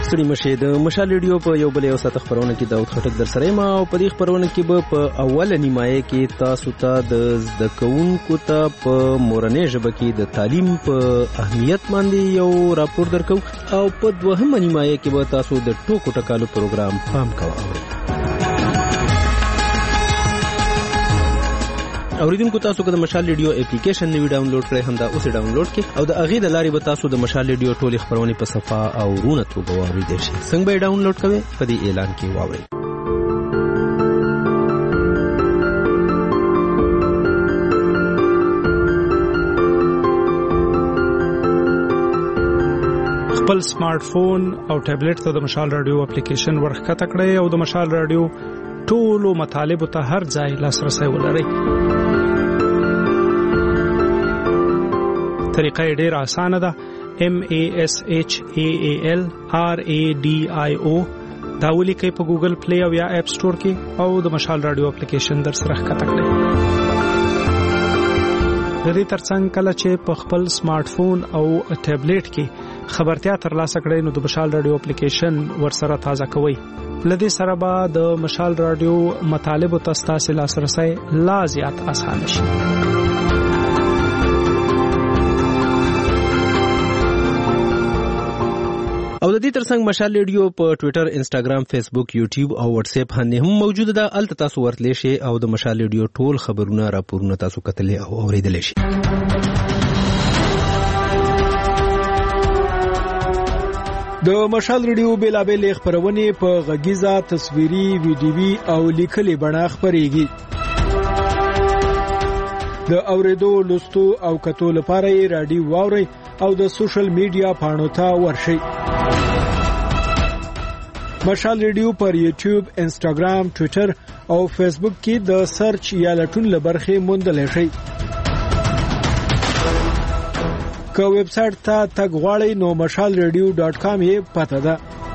ستړي مشه د مشال ریډیو په یو بل یو ساعت خبرونه کې داود خټک در سره ما او په دې خبرونه کې به په اوله نیمایه کې تاسو ته د زده کوونکو ته په مورنۍ ژبه کې د تعلیم په اهمیت باندې یو راپور درکو او په دوهمه نیمایه کې به تاسو د ټوکو ټکالو پروګرام پام کوئ. اوریدونکو تاسو که د مشال ریډیو اپلیکیشن نوی ډاونلوډ کړئ هم دا اوس ډاونلوډ کړئ او د اغه د لارې به تاسو د مشال ریډیو ټولې خبرونه په صفه او رونه توګه واورئ شئ. څنګه به ډاونلوډ کوئ په دې اعلان کې واورئ. خپل سمارټ فون او ټابلیټ ته د مشال رادیو اپلیکیشن ورخکته کړئ او د مشال رادیو ټولو مطالب ته هر ځای لاسرسي ولرئ. طریقه ډېر اسانه ده. MASHAALRADIO دا ولیکئ په ګوګل پلی او یا اپ سٹور کې او د مشال رادیو اپلیکیشن در سره ښکته کړئ. د دې ترڅنګ کله چې په خپل سمارټ فون او ټابلیټ کې خبرتیا ترلاسه کړئ نو د مشال رادیو اپلیکیشن ورسره تازه کوئ. لدې سره به د مشال رادیو مطالب او تاسو لاسرسي لا زیات آسان شي. او د دې ترڅنګ مشال ریډیو په ټوئیټر، انسټاګرام، فیسبوک، یوټیوب او واتس اپ باندې هم موجوده ده. الته تاسو ورتلی شئ او د مشال ریډیو ټول خبرونه راپورونه تاسو کتلی او اوریدلی شئ. د مشال ریډیو بیلابل خبرونه په غږیزه، تصویري، ویډیوي او لیکلي بڼه خبريږي. د اوریدو، لوستو او کتو لپاره رادیو واوري او د سوشل میډیا پاڼو ته ورشئ. مشال ریډیو پر یوټیوب، انسټاګرام، ټوئیټر او فیسبوک کې د سرچ یا لټون لبرخه موندل شئ. که ویب سټ ته تګ غواړئ نو mashalradio.com یې پته ده.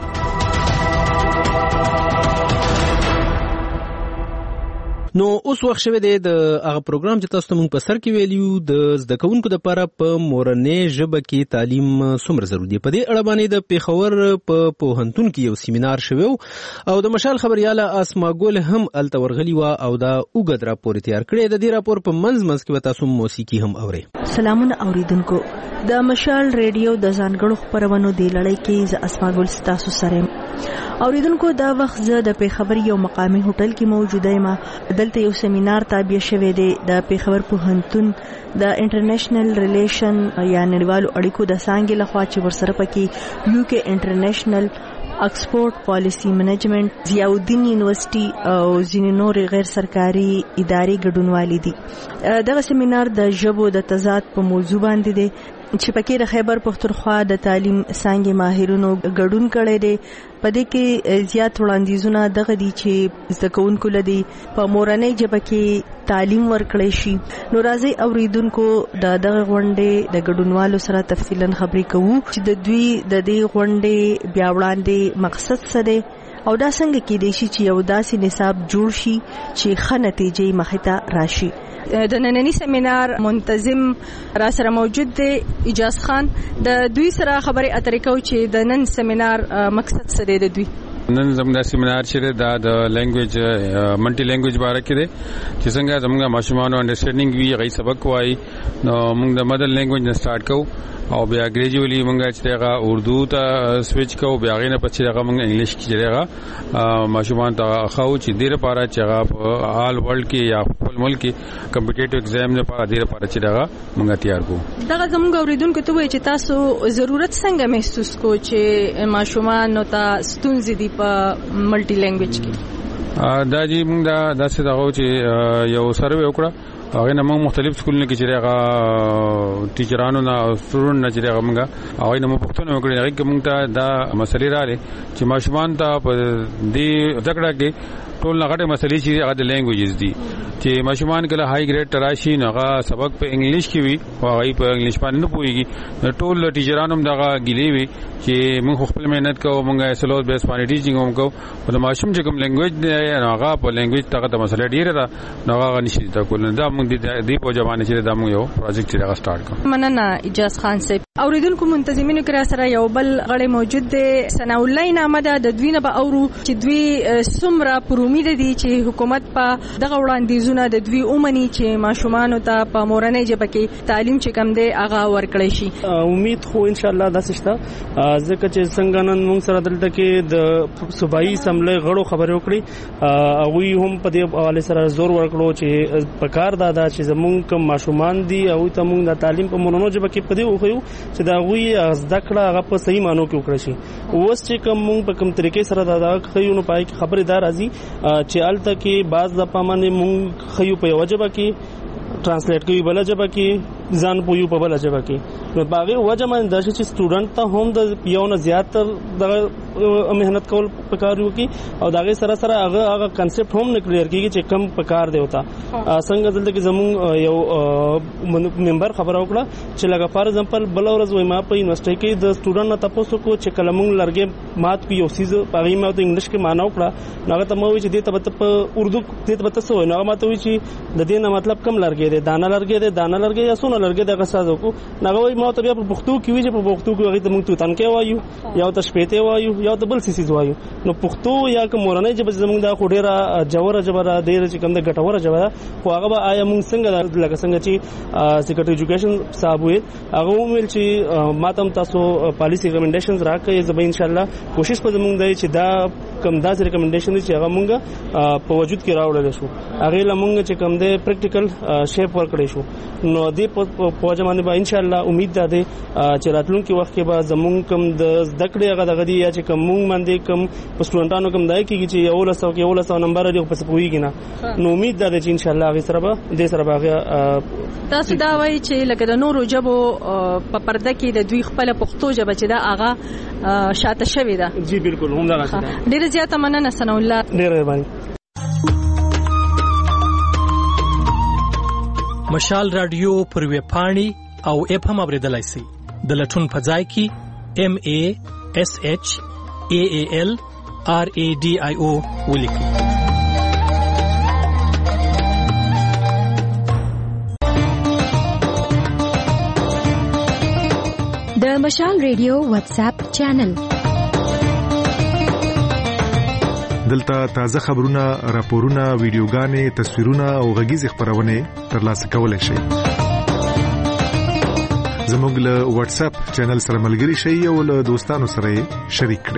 نو اوس وخت شوه د هغه پروګرام چې تاسو ته مونږ په سر کې ویلیو د زده کوونکو لپاره په مورنۍ ژبه کې تعلیم څومره ضروري دی. په دې اړه باندې د پیښور په پوهنتون کې یو سیمینار شوی او د مشال خبرياله اسما ګل هم الته ورغلی و او دا اوږد راپور تیار کړی. د دې راپور په منځ کې تاسو موسیقي هم اورئ. سلامونه اوریدونکو، د مشال ریډیو د ځانګړو خبرونو دی لړۍ کې ز اسما ګل تاسو سره اوریدونکو. دا وخت زه د پیښور یو مقامي هوټل کې موجوده یم. دلته یو سیمینار تابع شوی دی د پیښور پوهنتون د انټرنیشنل ریلیشن یا نړیوالو اړیکو د څانګې لخوا چې ورسره پکې UK انټرنیشنل اکسپورټ پالیسی منیجمنت، ضیاءالدین یونیورسيټي او ځینې نور غیر سرکاري ادارې ګډونوالي دي. دغه سیمینار د ژبو د تضاد په موضوع باندې دی چې پکې د خیبر پختونخوا د تعلیم څانګې ماهرونو ګډون کړی دی. په دې کې زیات وړاندیزونه دغه دي چې زده کوونکو لدی په مورنۍ ژبه کې تعلیم ورکړی شي. نو راځي اوریدونکو دغه غونډې د ګډونوالو سره تفصیلا خبرې کوو چې د دوی د دې غونډې بیا وړاندې مقصد څه دی او دا څنګه کېدای شي چې یو داسې نصاب جوړ شي چې ښه نتیجې مخې ته راشي. د نننی سیمینار منتظم را سره موجود دی اجاز خان. د دوی سره خبرې اترې کوو چې د نن سیمینار مقصد څه دی. د دوی نن زموږ سیمینار چې دا د لینګویج ملټي لینګویج باره کې دی چې څنګه زموږ ماشومانو انډرسټینډینګ وی غي سبق وایي. نو موږ د مدر لینګویج نه سٹارټ کوو او بیا ګریجوالي موږ چې هغه اردو ته سویچ کوو، بیا غینه پچې هغه موږ انګلیش کې هغه ماشومان ته خو چې ډیر لپاره چې هغه آل ورلد کې یا خپل ملک کې کمپټیټیو ایگزام لپاره ډیر لپاره چې هغه موږ تیار کوو. دغه زموږ اوریدونکو ته وایي چې تاسو ضرورت څنګه محسوس کو چې ماشومان نو ته ستونزې دي په ملټي لینګویج کې؟ دا جی موږ دا داسې دغه چې یو سروې وکړه هغه نه موږ مختلف سکولونو کې چې هغه ټیچرانو نه او سټوډنټ نه چې هغه موږ هغه نه پوښتنه وکړه هغه کې موږ ته دا مسلې راغلي چې ماشومان ته په دې ځکړه کې ټول هغه مسلې چې هغه د لینګویجز دي چې ماشومان کله هاي ګریډ تراشي نو هغه سبق په انګلیش کې وي او هغه په انګلیش باندې نه پوهیږي. ټول ټیچرانو هم دغه ګیلې وي چې موږ خپل مهنت کوو، موږ سلوز بیس باندې ټیچینګ هم کوو او د ماشوم چې کوم لینګویج دی هغه په لینګویج ته د مسلې ډیره ده نو هغه نشي ته کول. دا موږ د دې په ځوانه چې دا موږ یو پروجیکټ راغ سٹارټ کوو. مننه اجاز خان صاحب. اوریدونکو منتظمینو کې را سره یو بل غړی موجود دی، ثناء الله نامه ده. د دوی نه به اورو چې دوی څومره پر امید دي چې حکومت په دغه وړاندیزونه د دوی اومني چې ماشومانو ته په مورنۍ ژبه کې تعلیم چې کم دی هغه ورکړی شي. امید خو ان شاء الله داسې شته، ځکه چې څنګه نن موږ سره دلته کې د صوبایي اسمبلی غړو خبرې وکړي، هغوی هم په دې حواله سره زور ورکړو چې په کار دا ده چې زموږ کوم ماشومان دي هغوی ته موږ د تعلیم په مورنۍ ژبه کې په دې وښیو چې دا غوي زده کړه هغه په صحیح مانو کې وکړي شي. اوس چې کوم موږ په کوم طریقې سره دا خيو نو پای کې خبرې دار راځي چې الته کې بعض د پامنه موږ خيو په وجبه کې ترانسلیټ کوي بل ژبه کې ځان پویو په بل ژبه کې، نو باغې وجه باندې د چې سټوډنټ ته هم د یو نه زیات د مهنت کول پکارو کی او داغه سره سره هغه کنسپټ هم نه کلیر کیږي چې کم پکار دی وتا. څنګه دلته کې زمون یو ممبر خبر وکړه چې لکه فار ایگزامپل بل ورځ وای ما په یونیورسيټي کې د سټوډنټ نه تاسو کو چې کلمون لرګي مات کو یو سیز پاغي ما ته انګلیش کې معنا وکړه، هغه ته مو چې دې ته په اردو دې ته تاسو نو هغه ما ته وی چې د دې نه مطلب کم لرګي دی، دانه لرګي دی، دانه لرګي یا سونه لرګي دغه سازو کو هغه وای ما ته بیا په پښتو کې وی چې په پښتو کې هغه ته موږ تنکه وایو یا ته شپېته وایو یا ته بل سیسیز وایو. نو پښتو یا کوم مورنۍ ژبه زموږ د خډيره جوړه جبره ډېر چې کوم د غټوره جبره خو هغه به آیا موږ څنګه لکه څنګه چې سیکریټری ایجوکیشن صاحب وي هغه ویل چې ماتم تاسو پالیسی ریکمنډیشنز راکړئ، زه به ان شاء الله کوشش کوم زموږ دی چې دا کوم داسې ریکمنډیشن چې هغه موږ په وجود کې راوړل شو هغه لمونږ چې کوم دی پریکټیکل شیپ ورکړی شو. نو دې په پوجا باندې ان شاء الله امید ده چې راتلونکي وخت کې به زموږ کوم د زده کړې هغه دغه دی یا چې کوم موږ باندې کوم سټوډنټانو کوم دای کېږي چې یو لسو نمبر دی په سپويږي نه، نو امید ده چې ان شاء الله هغه سره به دې سره به تاسو دا وایي چې لکه د نورو ژبو په پرده کې د دوی خپل پښتو ژبه چې دا هغه شاته شوې ده. جی بالکل هم دا راځي. ډیره زیاته مننه ثناء الله. ډیره مهرباني. مشال رادیو پر ویب پاڼې او اپ هم اوریدلای شئ. د لټون په ځای کې MASHALRADIO ولیکئ. د مشال ریډیو واتس اپ چینل دلته تازه خبرونه، راپورونه، ویډیوګانې، تصویرونه او غږیز خبرونه ترلاسه کولای شئ. زموږ له واتس اپ چینل سره ملګري شئ او له دوستانو سره شریک کړئ.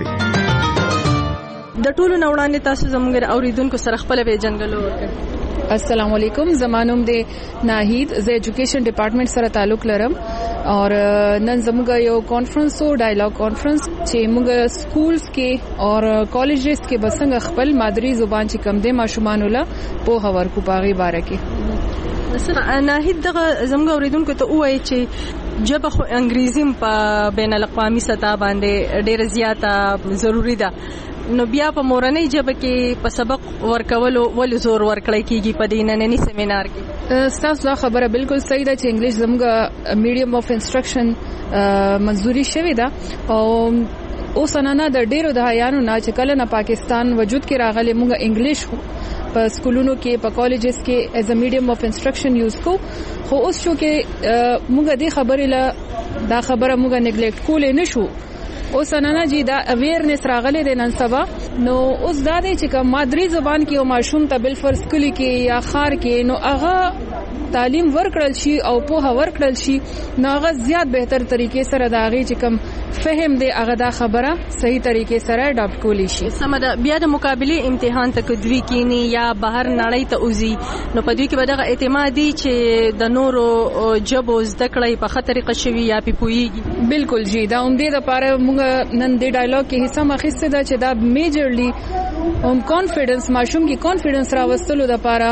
د ټولو نوړاندې تاسو زموږ اوریدونکو سره خپل به جنګلو وکړئ. السلام علیکم، زمانوم د ناهید ز ایجوکیشن ډپارټمنټ سره تعلق لرم او نن زموږ یو کانفرنس او ډایلاګ کانفرنس چې موږ سکولز کې او کالجز کې بسنګ خپل مادری زبان چې کم دي ماشومان له په هور کو پاغي باره کې. سره ناهید دغه زموږ اوریدونکو ته وایي چې ژبه خو انګریزي په بین الاقوامي سطح باندې ډیره زیاته ضروری ده، نو بیا په مورنۍ ژبه کې په سبق ورکولو ول زور ورکړی کیږي په دې نننی سیمینار کې. تاسو دا خبره بالکل صحیح ده چې انګلیش زموږ میډیم اف انسټرکشن منځوري شوی ده او اوس نه د ډیرو دهایانو نه چې کله نه پاکستان وجود کې راغلی موږ انګلیش په سکولونو کې په کالجز کې ایز ا میډیم اف انسټرکشن یوز کو، خو اوس شو کې موږ دې خبرې له دا خبره موږ نیګلیکټ کولې نشو. اوس نه جی دا اویرنس راغله د نن سبا، نو اوس دا دی چې کوم مادری زبان کې او ماشوم ته بل فرض کلی کې یا خار کې نو هغه تعلیم ورکړل شي او په ورکړل شي نو هغه زیات بهتر طریقې سره دا غي چې کوم فهم دی هغه دا خبره صحیح طریقې سره اډاپټ کولی شي. سمه بیا د مقابله امتحان ته کدوی کینی یا بهر نړۍ ته اوزي نو په دوی کې به دغه اعتمادي چې د نورو جبو زده کړې په خطر قشوي یا پیپويږي. بالکل جی دا اومدې د پاره موږ نن د ډایلاګ کې حصہ مخسته دا چې دا میجرلی کانفیډنس ماشوم کې کانفیډنس راوستلو د پاره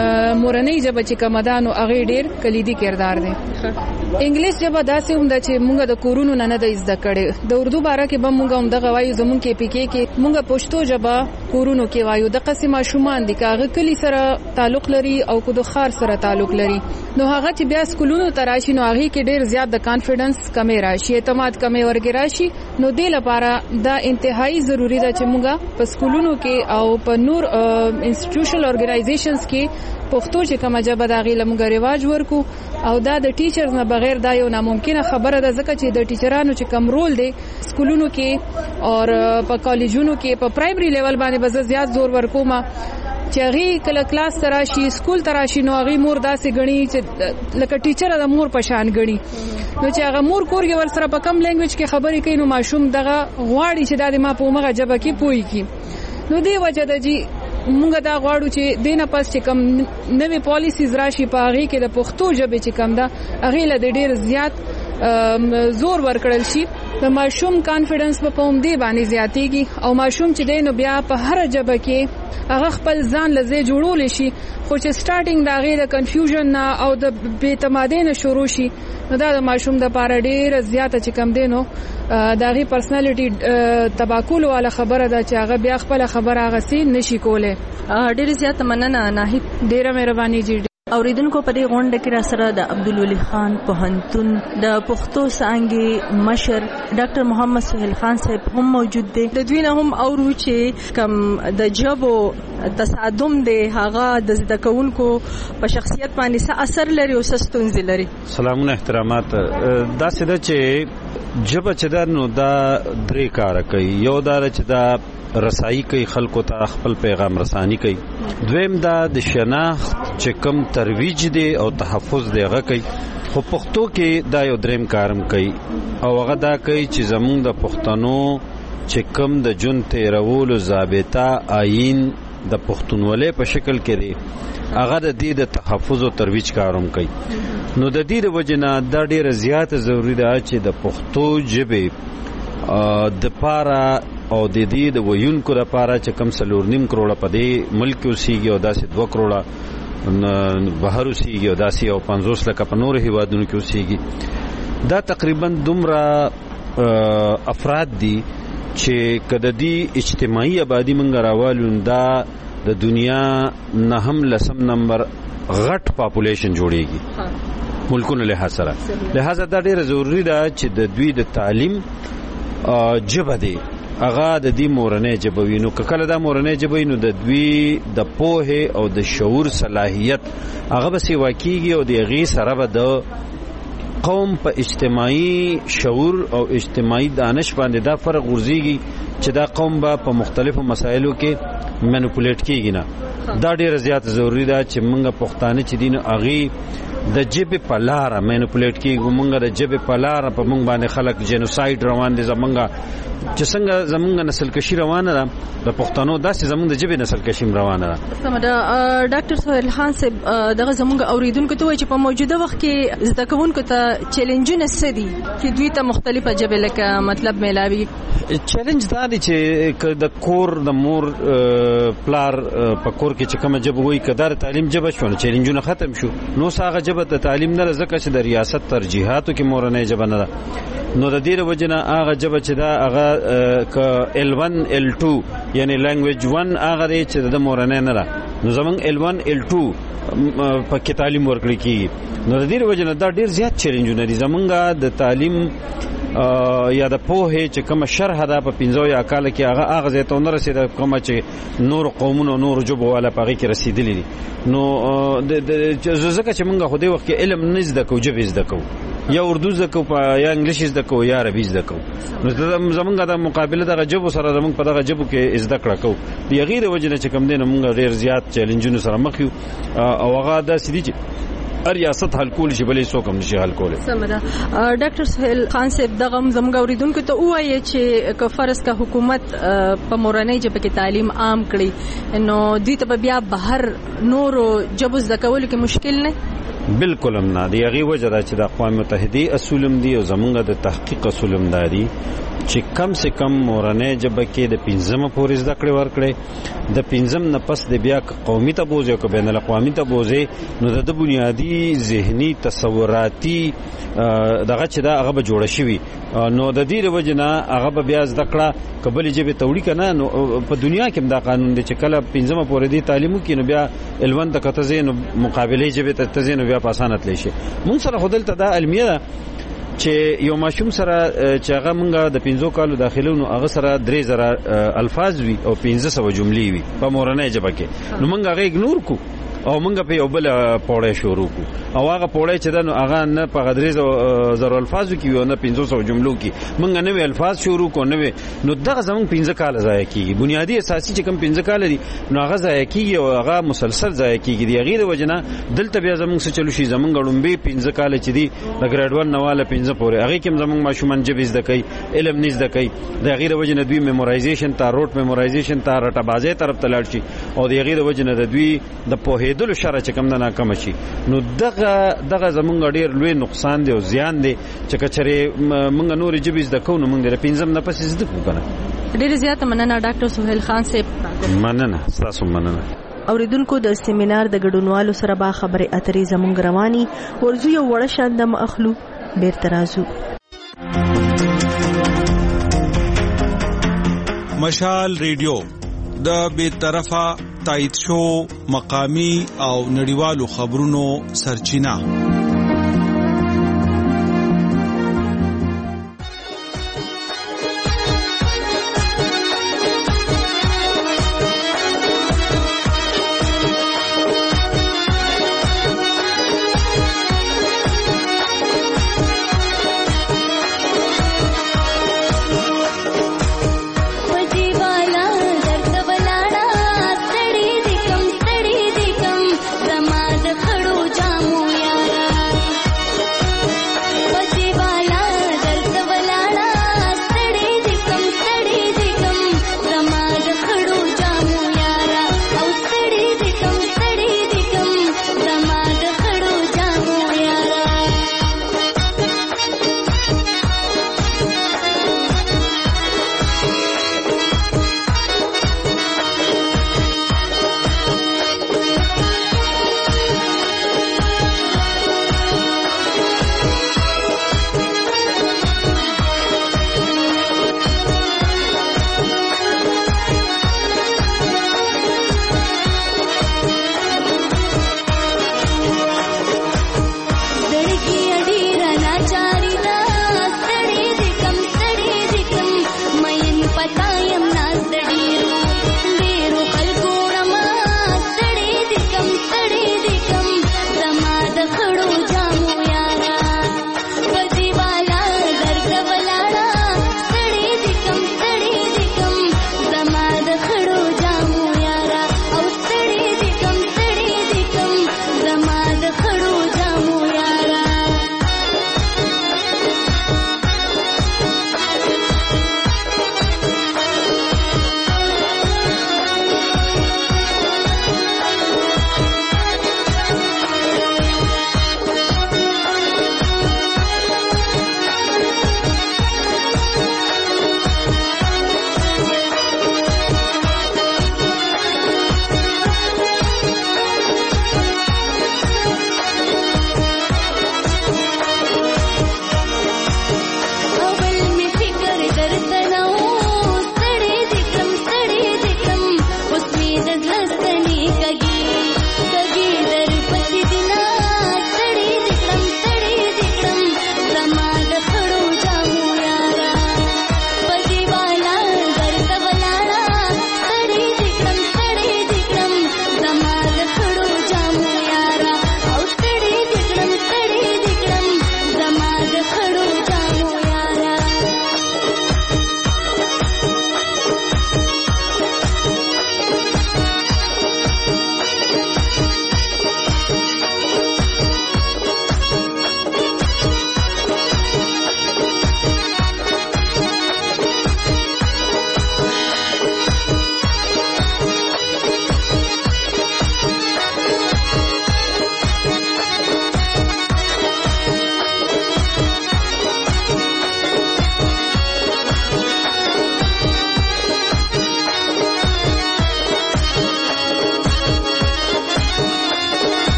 مورنۍ ژبه چې کومدانو هغه ډیر کلیدي کردار دی. انګلیش ژبه داسې هم ده چې موږ د کورونو نه د زده کړې، د اردو باره کې به موږ هم دغه وایو زمونږ کې پی کې موږ پښتو ژبه کورونو کې وایو. د قسم ماشومان دي کاغه کلی سره تعلق لري او کو د خار سره تعلق لري، نو هغه چې بیا سکولونو ته راشي نو هغه کې ډیر زیات د کانفیډنس کمې راشي، اعتماد کمې ورګي راشي. نو دې لپاره دا انتهایی ضروری ده چې موږ په سکولونو کې او په نور انسټیټیوشنل اورګنایزیشنز کې پښتو چې کومه ژبه د غیله موږ رواج ورکو او دا د ټیچرز نه بغیر دا یو ناممکنه خبره ده ځکه چې د ټیچرانو چې کم رول دی سکولونو کې او په کالجونو کې په پرایمري لیول باندې به زیات زور ورکوم چې هغه کله کلاس تراشي سکول تراشي نو هغه مور داسې غني چې لکه ټیچر د مور پشان غني نو چې هغه مور کور کې ور سره په کم لینګویج کې خبرې کوي نو ماشوم دغه غواړي چې د ما په مغه ژبه کې پوي کی نو دی وجه د جی مونږ دا غواړو چې دینه پس چې کم نوې پالیسیز راشي په هغه کې د پښتو ژبې چې کم ده هغه له ډیر زیات زور ورکړل شي د ماشوم کانفیډنس په پوم دی باندې زیاتېږي او ماشوم چې دینو بیا په هر ژبه کې هغه خپل ځان لزه جوړول شي خو چې سٹارټینګ دا غي د کنفیوژن او د بې اعتمادۍ نه شروع شي نو دا د ماشوم د پاره ډیر زیاته چې کم دینو دا غي پرسنالټي تباکول والا خبره ده چې هغه بیا خپل خبره هغه سي نشي کوله ډیر زیاته مننه ناهید ډیره مهرباني جی اوریدونکو په دې غونډه کې را سره د عبدالولي خان پوهنتون د پښتو څانګې مشر ډاکټر محمد سهیل خان صاحب هم موجود دي د دوی نه هم اورو چې کم د جبو تصادم دی هغه د زده کوونکو په شخصیت باندې څه اثر لري او څه ستونزې لري. سلامونه احترامات. دا څه ده چې جبه چې دا نو دا درې کار کوي یو دا چې دا رسایي کوي خلکو ته خپل پیغام رسانی کوي دویم دا د شناخت چې کم ترویج دی او تحفظ دی هغه کوي خو پښتو کې دا یو دریم کارم کوي او هغه دا کوي چې زمونږ د پښتنو چې کم د جون تیرولو ضابطه آئین د پښتونولۍ په شکل کې دی هغه د دې د تحفظ او ترویج کاروم کوي نو د دې وجنه دا ډیره زیاته ضروری ده چې د پښتو ژبې د پاره او د دې د ویونکو لپاره چې کم 4.5 کروڑه په دې ملک اوسېږي او داسې 2 کروڑه بهر اوسېږي او داسې او 50 لکه په نور هیوادونو کې اوسېږي دا تقریبا دومره افراد دي چې کله دې اجتماعي آبادی منګ راوالو دا د دنیا نه هم لسم نمبر غټ پاپولیشن جوړيږي ملکونو له لحاظه دا ډیره ضروری ده چې د دوی د تعلیم جبه دی هغه د دې مورنۍ ژبه وي نو کله دا مورنۍ ژبه نو د دوی د پوهه او د شعور صلاحیت هغه به سیوا کیږي او د غي سره به د قوم په اجتماعي شعور او اجتماعي دانش باندې دا فرق ورزيږي چې دا قوم به په مختلفو مسایلو کې منیپولیټ کیږي نه دا ډیره زیات ضروری ده چې موږ پښتانه چې دین اغي د جبه په لار منیپولیټ کیږي موږ د جبه په لار په موږ باندې خلک جنوساید روان دي زمونږ چې څنګه زمونږ نسل کشي روانه ده د پښتنو داسې زمونږ د جبه نسل کشي روانه ده. سمدا ډاکټر سهیل خان صاحب دغه زمونږ اوریدونکو ته وایي چې په موجوده وخت کې زده کوونکو ته چیلنجونه څه دي چې دوی ته مختلفه جبه لکه مطلب ملاوي چیلنج دا دی چې د کور د مور پلار په کور کې چې کومه جبه وایي کدار تعلیم جبه شو چیلنجونه ختم شو نو ساغه جبه د تعلیم نه ځکه چې د ریاست ترجیحاتو کې مورنۍ جبه نه ده نو د دې وجنه هغه جبه چې دا هغه ک L1 L2 یعنی لانګویج 1 هغه چې د مورنۍ نه ده نو زمونږ L1 L2 په کې تعلیم ورکړي کیږي نو د دې وجنه دا ډیر زیات چیلنجونه دي زمونږ د تعلیم یا د پوهه چې کوم شرح ده په 15 یا کال کې هغه ځته نه رسیده کوم چې نور قومونو نور جبو والا پغې کې رسیدلی دي نو ځکه چې موږ خو دې وخت کې علم نه زده کوو جبې زده کوو یا اردو زده کوو یا انګلیش زده کوو یا عربي زده کوو نو زمونږ د مقابله دغه جبو سره زمونږ په دغه جبو کې زده کړه کوو د غیر وجنه چې کوم دین موږ ډیر زیات چیلنجونو سره مخ یو او هغه د سړي چې ریاست حل کول شي بلې څوک هم نشي حل کوله. سمدا ډاکټر سهیل خان صاحب دغه زموږ اوریدونکو ته وایي چې کفارس کا حکومت په مورنۍ ژبه کې تعلیم عام کړي نو دوی ته بیا بهر نورو ژبو زده کول کې مشکل نه بالکل هم نه دی هغه وجه دا چې د اقوام متحده اصولم دي او زمونږ د تحقیق اصولم دي چې کم سے کم مورنۍ ژبه کې د 15 پورې زده کړې ورکړي د 15 نه پس د بیا قومي تبوز او بین الاقوامي تبوز نو د بنیادی ذهني تصوراتي دغه چې دا هغه به جوړ شي نو د دې وجنه هغه بیا زده کړه قبل ژبه توړي کنه نو په دنیا کې دا قانون دی چې کله 15 پورې دی تعلیم کې نو بیا L1 ته کته زین مقابله ژبه ته زین بیا په اسانه تلی شي مونږ سره خودل ته دا علمیه چې یو ماشوم سره چې هغه مونږه د 15 کالو داخلونو هغه سره 3000 الفاظ وي او 1500 جملې وي په مورنۍ ژبه کې نو مونږ هغه اګنور کو او مونږ په یو بل پوره شروع کو او هغه پوره چې دنو هغه نه په غدري زر الفاظ کې یو نه 1500 جملو کې مونږ نه الفاظ شروع کو نه نو دغه زمون 15 کال ضایع کیږي بنیادی اساسي چې کوم 15 کال دي نو هغه ضایع کیږي او هغه مسلسل ضایع کیږي دی غیر وجنه دلته بیا زمون څه چلو شي زمون غړومبي 15 کال چې دي د ګریډ 1 نواله 15 پورې هغه کې زمون ماشومان جبیز د کوي علم نيز د کوي د غیر وجنه دوی میمورایزیشن تا روټ میمورایزیشن تا رټبازه طرف ته لاړ شي او د غیر وجنه د دوی د پوهېدل شر چې کوم نه کم شي نو دغه زمونږ ډیر لوی نقصان دی او زیان دی چې کچره مونږ نور جبیز د کو نو مونږ د 15 نه پسې زده کو کنه. ډیر زیات مننه ډاکټر سہیل خان صاحب. مننه تاسو مننه. اوریدونکو د سیمینار د ګډونوالو سره با خبرې اترې زمونږ رواني ورزو یو وړ شاندم اخلو بیرته راځو. مشال ریډیو د بے طرفه تایید شو مقامی او نړیوالو خبرونو سرچینه. زما د خړو جامو یارا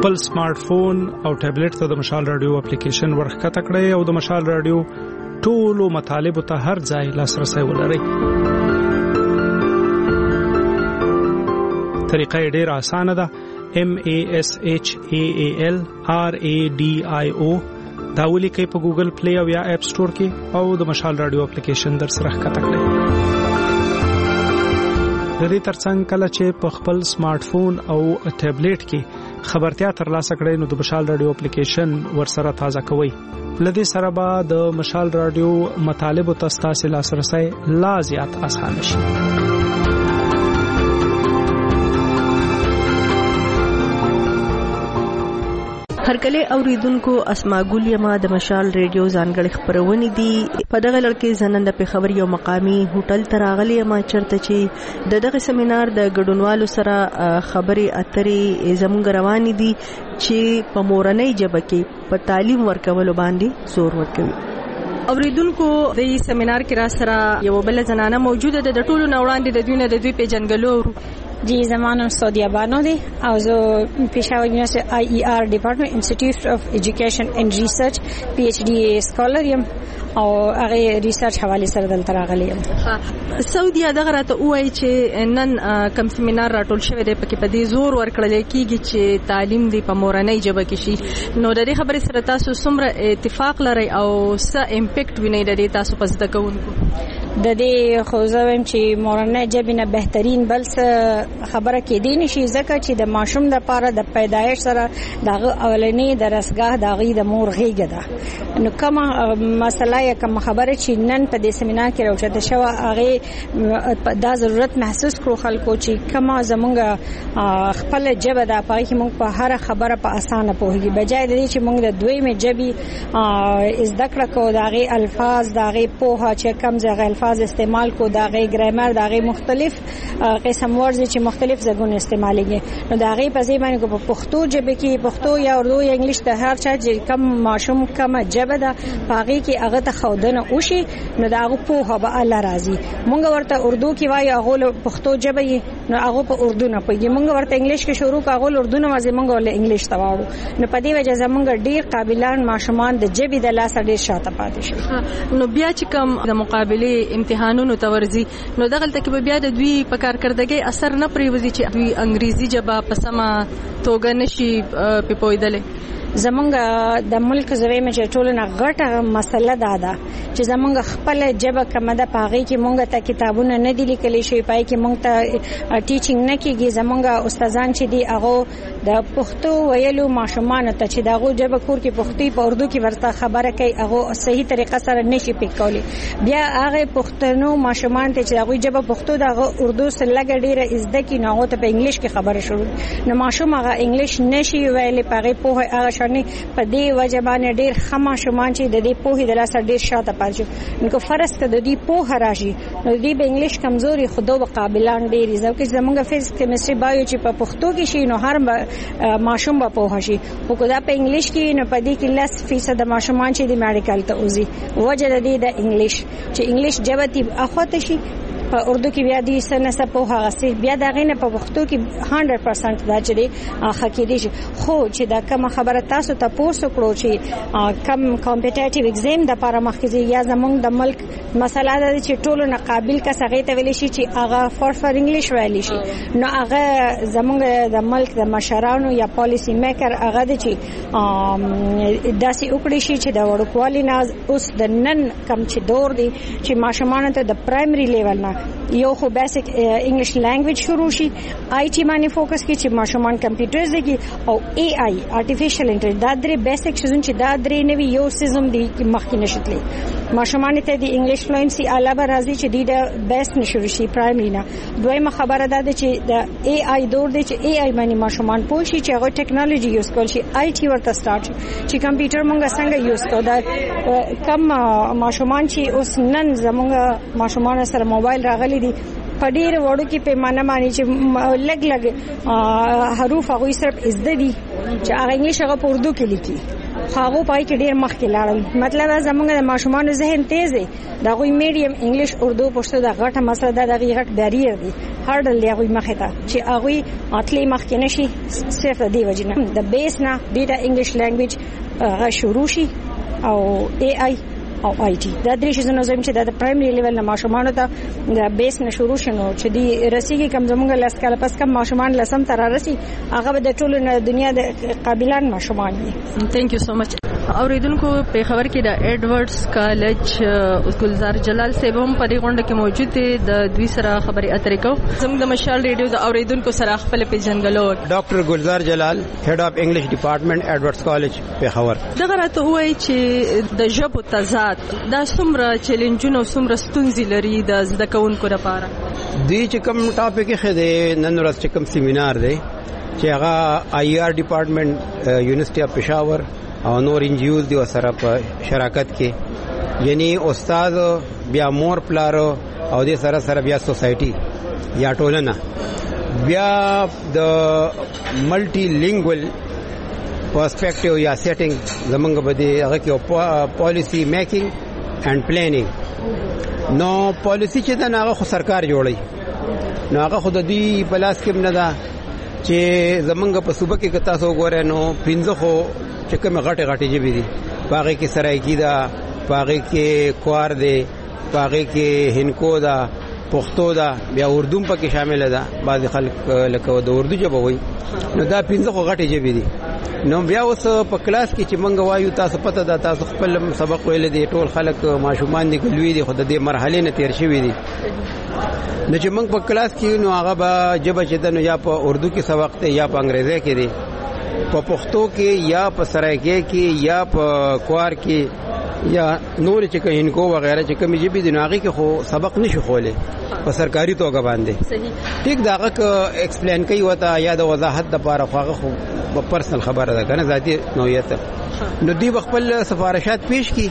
خپل سمارټ فون او ټابلیټ ته د مشال رادیو اپلیکیشن ورخکته کړئ او د مشال رادیو ټولو مطالب ته هر ځای لاسرسي ولرئ. طریقه ډېر اسانه ده. MASHAALRADIO دا ولیکئ په ګوګل پلی او یا اپ سٹور کې او د مشال رادیو اپلیکیشن در سره ښکته کړئ. د دې ترڅنګ کله چې په خپل سمارټ فون او ټابلیټ کې خبرتیا ترلاسه کړئ نو د مشال رادیو اپلیکیشن ورسره تازه کوئ. لدې سره به د مشال رادیو مطالب او تاسو لاسرسي لا زیات اسانه شي. هرکله اوریدونکو اسماء ګل یما د مشال ریډیو ځانګړي خبرونه دي. په دغه لړ کې زننده په خبر یو مقامی هوټل تراغلی ما چرته چې دغه سیمینار د ګډونوالو سره خبري اترې زمونږ روان دي چې په مورنۍ ژبه کې په تعلیم ورکولو باندې زور ورکوي. اوریدونکو د سیمینار کې را سره یو بل زنانه موجوده ده. د ټولو نوړاندې د دوی نه د دوی پیژنګلو जी ज़मानम सऊदिया बानो दे और जो Peshawar university IER department institute of education and research PhD scholar यम और هغه ریسرچ حواله سره دلته راغلی یم. سعودي دغه راته وایي چې نن کم سیمینار راټول شوی دی پکې په دې زور ورکړل کېږي چې تعلیم دی په مورنۍ ژبه کې شي. نو د دې خبرې سره تاسو څومره اتفاق لرئ او څه امپیکټ وینئ د دې تاسو په زده کوونکو؟ د دې خو زویم چې مورنۍ ژبه نه بهترین بل څه خبره کې دی نشي ځکه چې د ماشوم لپاره د پیدایش سره دغه اولنی درسګاه دغه د مور غېږه ده. نو کومه مسله یا کوم خبره چې نن په دې سیمینار کې راوچته شو هغه دا ضرورت محسوس کړو خلکو چې کومه زمونږ خپل ژبه ده پای کې موږ په هر خبره په اسانه پوهیږي بجای د دې چې موږ د دویمه ژبې زده کړه کو دغه الفاظ دغه پوهه چې کوم ځای الفاظ استعمال کو دغه ګرامر دغه مختلف قسم ورز چې مختلف ځګونه استعمالېږي. نو دغه په ځای باندې کو په پښتو ژبه کې پښتو یا اردو یا انګلیش د هر چا چې کم ماشوم کومه ژبه ده پاږي کې هغه ته خودنه وشي نو دغه په به الله راضي. مونږ ورته اردو کې وایي هغه پښتو ژبه نو هغه په اردو نه پوهیږي. مونږ ورته انګلیش کې شروع کاغه اردو نه وځي مونږ ول انګلیش ته واړو. نو په دې وجه زمونږ ډیر قابلان ماشومان د ژبې د لاس ډیر شاته پاتې شي. نو بیا چې کوم د مقابله امتحانونو تورزي نو دغه تل کې بیا د دوی په کارکردګۍ اثر نه پریوزي چې دوی انګریزي ژبه په سمه توګه نشي پوهیدل. زمونږ د ملک زویمه چې ټول نه غټه مسله ده چې زمونږ خپل ژبه کومه ده پاغي کې مونږ ته کتابونه نه دي لیکلي شوی پای کې مونږ ته ټیچینګ نه کیږي. زمونږ استادان چې دي هغه د پښتو ویلو ماشومان ته چې دغه ژبه کور کې پښتو په اردو کې ورته خبره کوي هغه صحیح طریقه سره نشي پکولي. بیا هغه پښتنو ماشومان ته چې دغه ژبه پښتو دغه اردو سره لګ ډیره زده کی نه هغه ته په انګلیش کې خبره شروع نو ماشوم هغه انګلیش نشي ویلي پغه په هغه په دې وجه باندې ډېر خما شومان چې د دې پوهې د لاسه ډېر شاته پاتې نو فرض ته د دې پوهه راشي نو دې به انګلیش کمزوري خودو قابلان ډېر ځکه زمونږ فزیکس کیمستري بایو چې په پښتو کې شي نو هر ماشوم به پوه شي او کدا په انګلیش کې نو په دې کې 10% ماشومان چې د میډیکل ته اوزي وجه د دې د انګلیش چې انګلیش ژبه تی اخوته شي په اردو کې بیا دې سنسه په هغه سي بیا دغه نه په پښتو کې 100% دا چې حقیقي شي. خو چې دا کوم خبره تاسو ته پوښتنه کړو چې کم کمپټیټیو ایگزام د لپاره مخکې یا زمونږ د ملک مسله ده چې ټولو نه قابل کس هغه ته ویل شي چې هغه فور انګلیش ویل شي نو هغه زمونږ د ملک د مشرانو یا پالیسی میکر هغه د چې داسې وکړي شي چې د وړوکوالي ناز اوس د نن کم چې دور دی چې ماشومان ته د پرایمري لیول نه یو خو بیسیک انګلیش لانګویج شروع شي آی ټي باندې فوکس کوي چې ماشومان کمپیوټرز دي او ای آی آرټیفیشل انټیلیجنس دا درې بیسیک شزون چې دا درې نوي یو سیزم دي مخکې نشتلې ماشومان ته د انګلیش فلوئنسي علاوه راځي چې د بیسټ نشو شي پرایمري نه. دویمه خبره ده چې د ای آی دور دی چې ای آی باندې ماشومان پوه شي چې هغه ټیکنالوژي یوز کول شي آی ټي ورته سٹارټ چې کمپیوټر مونږ څنګه یوز کوو دا کم ماشومان چې اوس نن زمونږ ماشومان سره موبایل راغلي دي په ډیر وړو کې پیمانه باندې چې لګ حروف هغه صرف زده دي چې هغه انګلیش هغه په اردو کې لیکي هغه پای کې ډیر مخکې لاړل. مطلب زمونږ د ماشومان ذهن تیز دی دا غوي میډیم انګلیش اردو پښتو دا غټه مسله ده دا غټ بیریر دی هارډل دی هغه مخه ته چې هغه اتلې مخ کې نشي صرف دی وجنه د بیس نه د انګلیش لانګویج هغه شروع شي او اي اي او آی ټي دا درې شیزونه زم چې د پرایمري لیول نه ماشومان ته د بیس نه شروع شنو چې دی رسیږي کم زمونږ لاس کاله پس کم ماشومان لسم تر راسي هغه د ټولو دنیا د قابلان ماشومان دي. ثانک یو سو مچ. اوریدونکو په خبر کې د ایڈورډز کالج ګلزار جلال صاحب هم په دې غونډه کې موجود دي. د دوی سره خبرې اترې کوو. زموږ د مشال ریډیو د اوریدونکو سره خپل پیژنګلو ډاکټر ګلزار جلال هډ اف انګلیش ډپارټمنټ ایڈورډز کالج په خبر. دغه راته وایي چې د ژبو تضاد دا څومره چیلنجونه او څومره ستونزې لري د زده کوونکو لپاره. دوی چې کوم ټاپک کې ده نن ورځ چې کوم سیمینار دی چې هغه آی آر ډپارټمنټ یونیورسيټي اف پېښور او نور انجیوز دی سره په شراکت کې یعنی استاد بیا مور پلار او د سره سره بیا سوسایټي یا ټولنه بیا د ملټي لینګوال پرسپیکټیو یا سیټینګ زمونږ بده هغه کې پالیسی میکینګ اینڈ پلانینګ نو پالیسی چې دا هغه خو سرکار جوړي نو هغه خود دی پلاس کې نه دا چې زمونږ په صوبه کې کتا سو ګوره نو پینځه خو چې کوم غټه غټه جبې دي باغې کې سرایکی دا باغې کې کوار دی باغې کې هندکو دا پښتو دا بیا اردو په کې شامل ده. بعض خلک لکه د اردو ژبه وایي نو دا پینځه خو غټه جبې دي. نو بیا اوس په کلاس کې چې مونږ وایو تاسو پته ده تاسو خپل سبق ویل دي ټول خلک ماشومان دي ګلوي دي خود دې مرحله نه تیر شوی دي نو چې مونږ په کلاس کې نو هغه به جبه چې نو یا په اردو کې سبق ته یا په انګریزي کې دي په پښتو کې یا په سرایکی کې یا په کوار کې یا نور چې کینکو وغیرہ چې کوم جبې دناغي کې خو سبق نشو خوله په سرکاري توګه باندې صحیح ټیک داغه ک ایکسپلین کوي وتا یا د وضاحت د لپاره خو په پرسنل خبره ده کنه ذاتی نوعیت نو دی خپل سفارشات پیش کی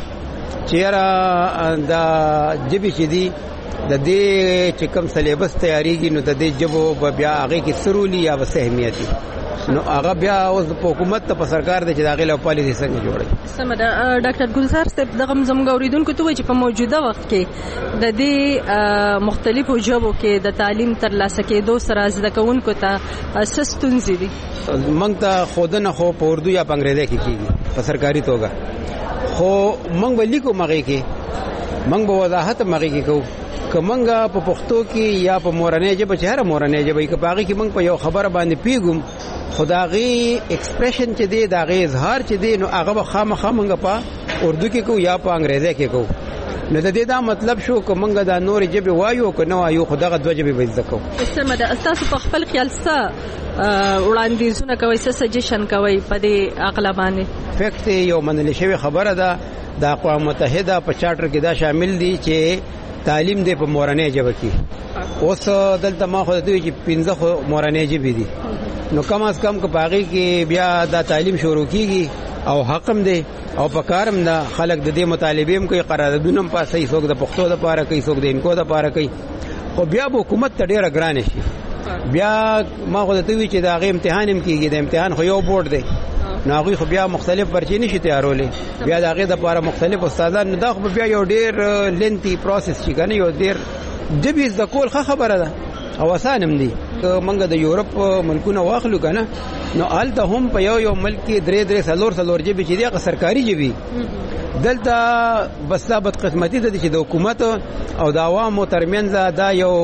چیرې دا جبې چې دی د دې چې کوم سلیبس تیاریږي نو د دې جبو بیا هغه کې سرولی یا وسهمیتي نو هغه بیا اوس په حکومت ته په سرکار د چې داخله او پالیسي څنګه جوړي. سمدا ډاکټر ګلزار صاحب دغه زموږ اوریدونکو ته وایي چې په موجوده وخت کې د دې مختلفو ژبو کې د تعلیم ترلاسه کېدو سره زده کوونکو ته ستونزې دي. موږ ته خودنه خو په اردو یا په انګریزي کې کیږي په سرکاري توګه خو موږ به لیکو مغه کې موږ به وضاحت مغه کې کوو کومنګا په پښتو کې یا په مورنۍ ژبه چې هر مورنۍ ژبه کې پاږي کې موږ په یو خبره باندې پیګم خداغي ایکسپریشن چې دی داغه اظهار چې دی نو هغه خامخا موږ په اردو کې کو یا په انګریزي کې کو نو د دې دا مطلب شو کومنګا د نور ژبه وایو کو نو وایو خداغه دوه ژبه به زده کو. سمدا تاسو په خپل خیال سره وړاندیزونه کوي سجیشن کوي په دې عقل باندې فیکټ یو منل شوی خبره ده د اقوام متحده په چارټر کې دا شامل دي چې تعلیم دې په مورنۍ ژبه کې اوس دلته ما خو دوی چې 15 خو مورنۍ ژبه دي نو کم از کم که پاغي کې بیا دا تعلیم شروع کیږي او حقم دی او پکارم دا خلک د دې مطالبه هم کوي قراردادونه هم پاسې څوک د پښتو د پاره کوي څوک د انکو د پاره کوي خو بیا به حکومت ته ډیره ګرانه شي. بیا ما خو دوی چې دا غي امتحان هم کیږي د امتحان خو یو بورډ دی نو هغه خو بیا مختلف پرچې نشي تیارولې بیا دا غي د لپاره مختلف استادان نو دا خو بیا یو ډیر لینتي پروسس شي کنه یو ډیر دبي د کول خبره ده او اسانم دي منګه د یورپ ملکونه واخلو کنه نو آلته هم په یو ملک کې درې سلور جبې چې دی سرکاري جبې دلته بس ثابت قسمتي د چې د حکومت او د عوامو ترمنځ دا یو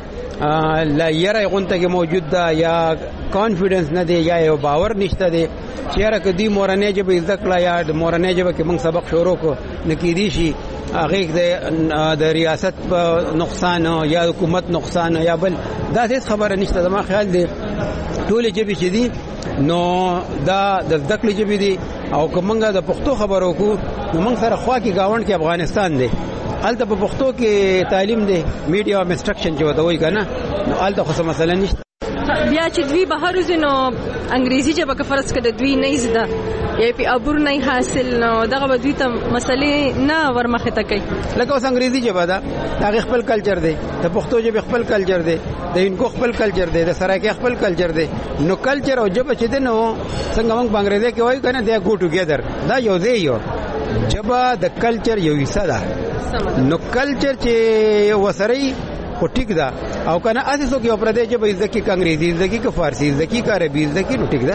لا یره غونټه کې موجود ده یا کانفیډنس نه دی یا یو باور نشته دی چیرې کدي مورنۍ جبې ذکر یا د مورنۍ جبې کې موږ سبق شروع کو نکېدی شي هغه د ریاست نقصان یا حکومت نقصان یا بل دا هیڅ خبره نشته. زما خیال دی ټول جبې چې دي نو دا د ذکر جبې دي او کومنګه د پښتو خبرو کو نو موږ سره خوا کې گاوند کې افغانستان دی الته په پښتو کې تعلیم دی میډیا او انسټرکشن چې وته وای کنه نو الته خو مثلا نشته. بیا چې دوی بهر وزنو انګریزي ژبه که فرض کړه دوی نه زده یا په عبور نه حاصل نو دغه به دوی ته مسلې نه ورمخه تا کوي لکه اوس انګریزي ژبه ده هغه خپل کلچر دی د پښتو ژبه خپل کلچر دی د انکو خپل کلچر دی د سرایکي خپل کلچر دی نو کلچر او ژبه چې دی نو څنګه موږ انګریزي کې وایو کنه دی ګو ټوګیدر دا یو دی یو ژبه د کلچر یو حصہ ده نو کلچر چې وسري خو ټیک ده او کنه اساس کې پردې چې به ځکه انګریزي ځکه که فارسی ځکه که عربي ځکه نو ټیک ده.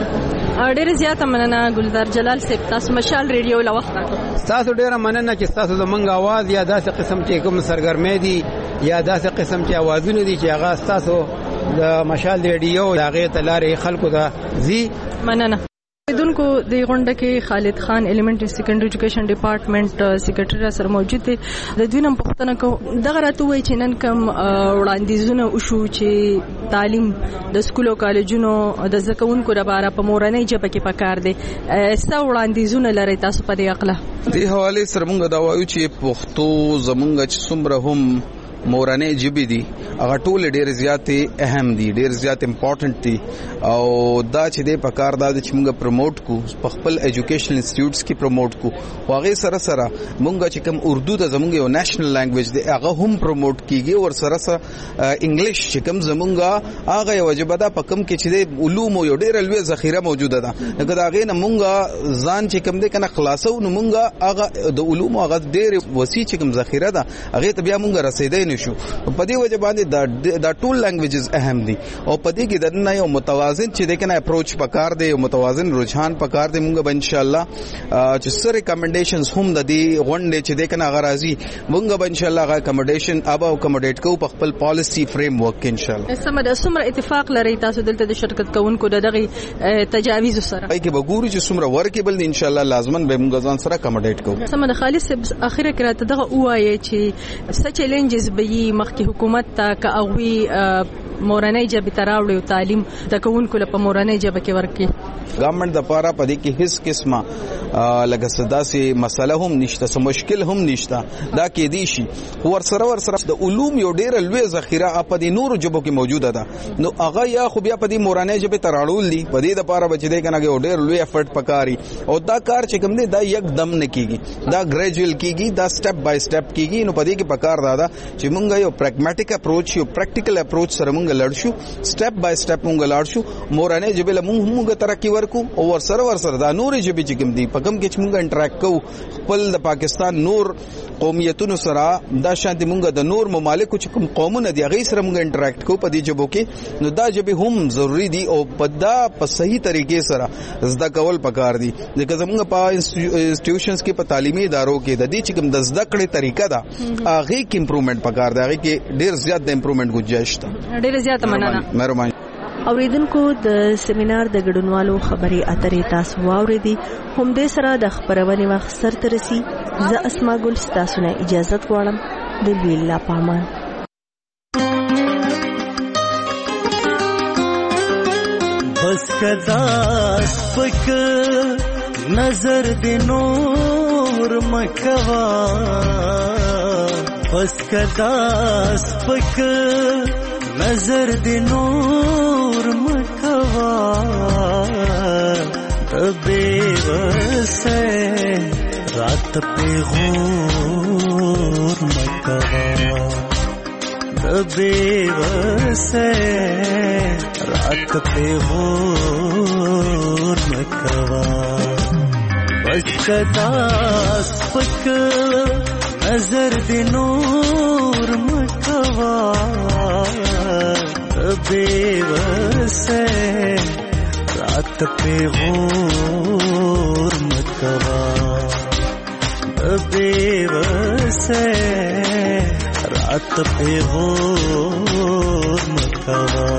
ډېر زیاته مننه ګلزار جلال صاحب، تاسو مشال ریډیو له وخت راکړو. تاسو ډېر مننه چې تاسو زمونږ आवाज یا داسې قسم چې کوم سرګرمې دي یا داسې قسم چې आवाजونه دي چې هغه تاسو د مشال ریډیو هغه تلارې خلکو ته زی مننه. دونکو د غونډه کې خالد خان الیمنټری سیکنډری ایجوکیشن ډپارټمنټ سیکریټری سره موجود دي. د دوی نن پوښتنه کوم دغه راته وایي چې نن کوم وړاندیزونه وشو چې تعلیم د سکول او کالجونو د زکونکو لپاره په مورنۍ ژبه کې پکار دي. څه وړاندیزونه لري تاسو په دې اړه؟ دې حواله سره موږ دا وایو چې پښتو زمونږ چې څومره هم مورنۍ ژبې دي هغه ټول ډېر زیاتې اهم دي، ډېر زیات امپورټنٹ دي او دا چې د پکار دا چې موږ پروموټ کو په خپل ایجوکیشنل انسټیټیوټس کې پروموټ کو او هغه سره سره موږ چې کوم اردو د زموږ یو نېشنل لینګویج دی هغه هم پروموټ کیږي او سره سره انګلیش چې کوم زموږ هغه یو وجبه ده په کوم کې چې د علوم یو ډېر لوی ذخیره موجوده ده. لکه دا غي نه موږ ځان چې کوم دي کنه خلاصو نو موږ هغه د علوم هغه ډېر وسیع چې کوم ذخیره ده هغه ته بیا موږ رسیدای نشو. په دې وجه باندې دا ټول لینګویجز اهم دي او په دې کې د نه یو متوازن چې د کنه اپروچ پکار دی او متوازن رجحان پکار دی. موږ به ان شاء الله چې سره ریکمنډیشنز هم د دې غونډې چې د کنه غرازي موږ به ان شاء الله غا اکموډیشن ابا اکموډیټ کو په خپل پالیسی فریم ورک ان شاء الله. سم د سمره اتفاق لري تاسو دلته د شرکت کوونکو دغه تجاویز سره ای کې به ګوري چې سمره ورکیبل ان شاء الله لازمن به موږ ځان سره اکموډیټ کو. سم د خالص اخیره کې راته دغه وایي چې څه چیلنجز به مخکې حکومت ته کاوی مورنۍ ژبه تراوړي او تعلیم د کوونکو لپاره مورنۍ ژبه کې ورکړي. ګورنمنت د پاره پدې کې هیڅ قسمه لکه صداسي مسله هم نشته، سم مشکل هم نشته. دا کې دي شي ور سره د علوم یو ډېر لوی ذخیره په دې نور ژبو کې موجوده ده. نو هغه یا خو بیا په دې مورنۍ ژبه تراړول دي په دې د پاره بچ دې کنه یو ډېر لوی افورت پکاري او دا کار چې کوم دی دا یکدم نه کیږي، دا ګریجوال کیږي، دا سټپ بای سټپ کیږي. نو په دې کې پکار دا چې مونږ یو پریګماټیک اپروچ یو پریکټیکل اپروچ سره مونږ لړ شو، سټپ بای سټپ مونږ لړ شو. مورنۍ ژبه له مونږ ترقی ورکو او ور سره دا نور ژبه چې کوم دی په کوم کې مونږ انټریکټ کوو خپل د پاکستان نور قومیتونو سره دا شانتي مونږ د نور ممالکو چې کوم قومونه دي هغه سره مونږ انټریکټ کوو په دې ژبو کې. نو دا ژبه هم ضروری دي او په صحیح طریقې سره زده کول پکار دي. ځکه زمونږ په انسټیټیوشنز کې په تعلیمي ادارو کې د دې چې کوم د زده کړې طریقه ده هغه کې امپروومنت پکار دی، هغه کې ډېر زیات د امپروومنت گنجائش ده. ډېر زیات مننه. مهرباني. اوریدونکو د سیمینار د ګډونوالو خبري اترې تاسو واوریدي. هم دې سره د خبرونې وخت سره رسي. زه اسما ګل تاسو نه اجازه غواړم. د ویلا پامان. بس کدا سپک نظر د نور مکوا، بس کدا سپک نظر د نور مکوا، بےوسے رات پہ غور مکوا، بےوسے رات پہ غور مکوا. بس کدا سپک نظر د نور مکوا، بےوسے رات پہ غور مکوا، بےوسے رات پہ غور مکوا.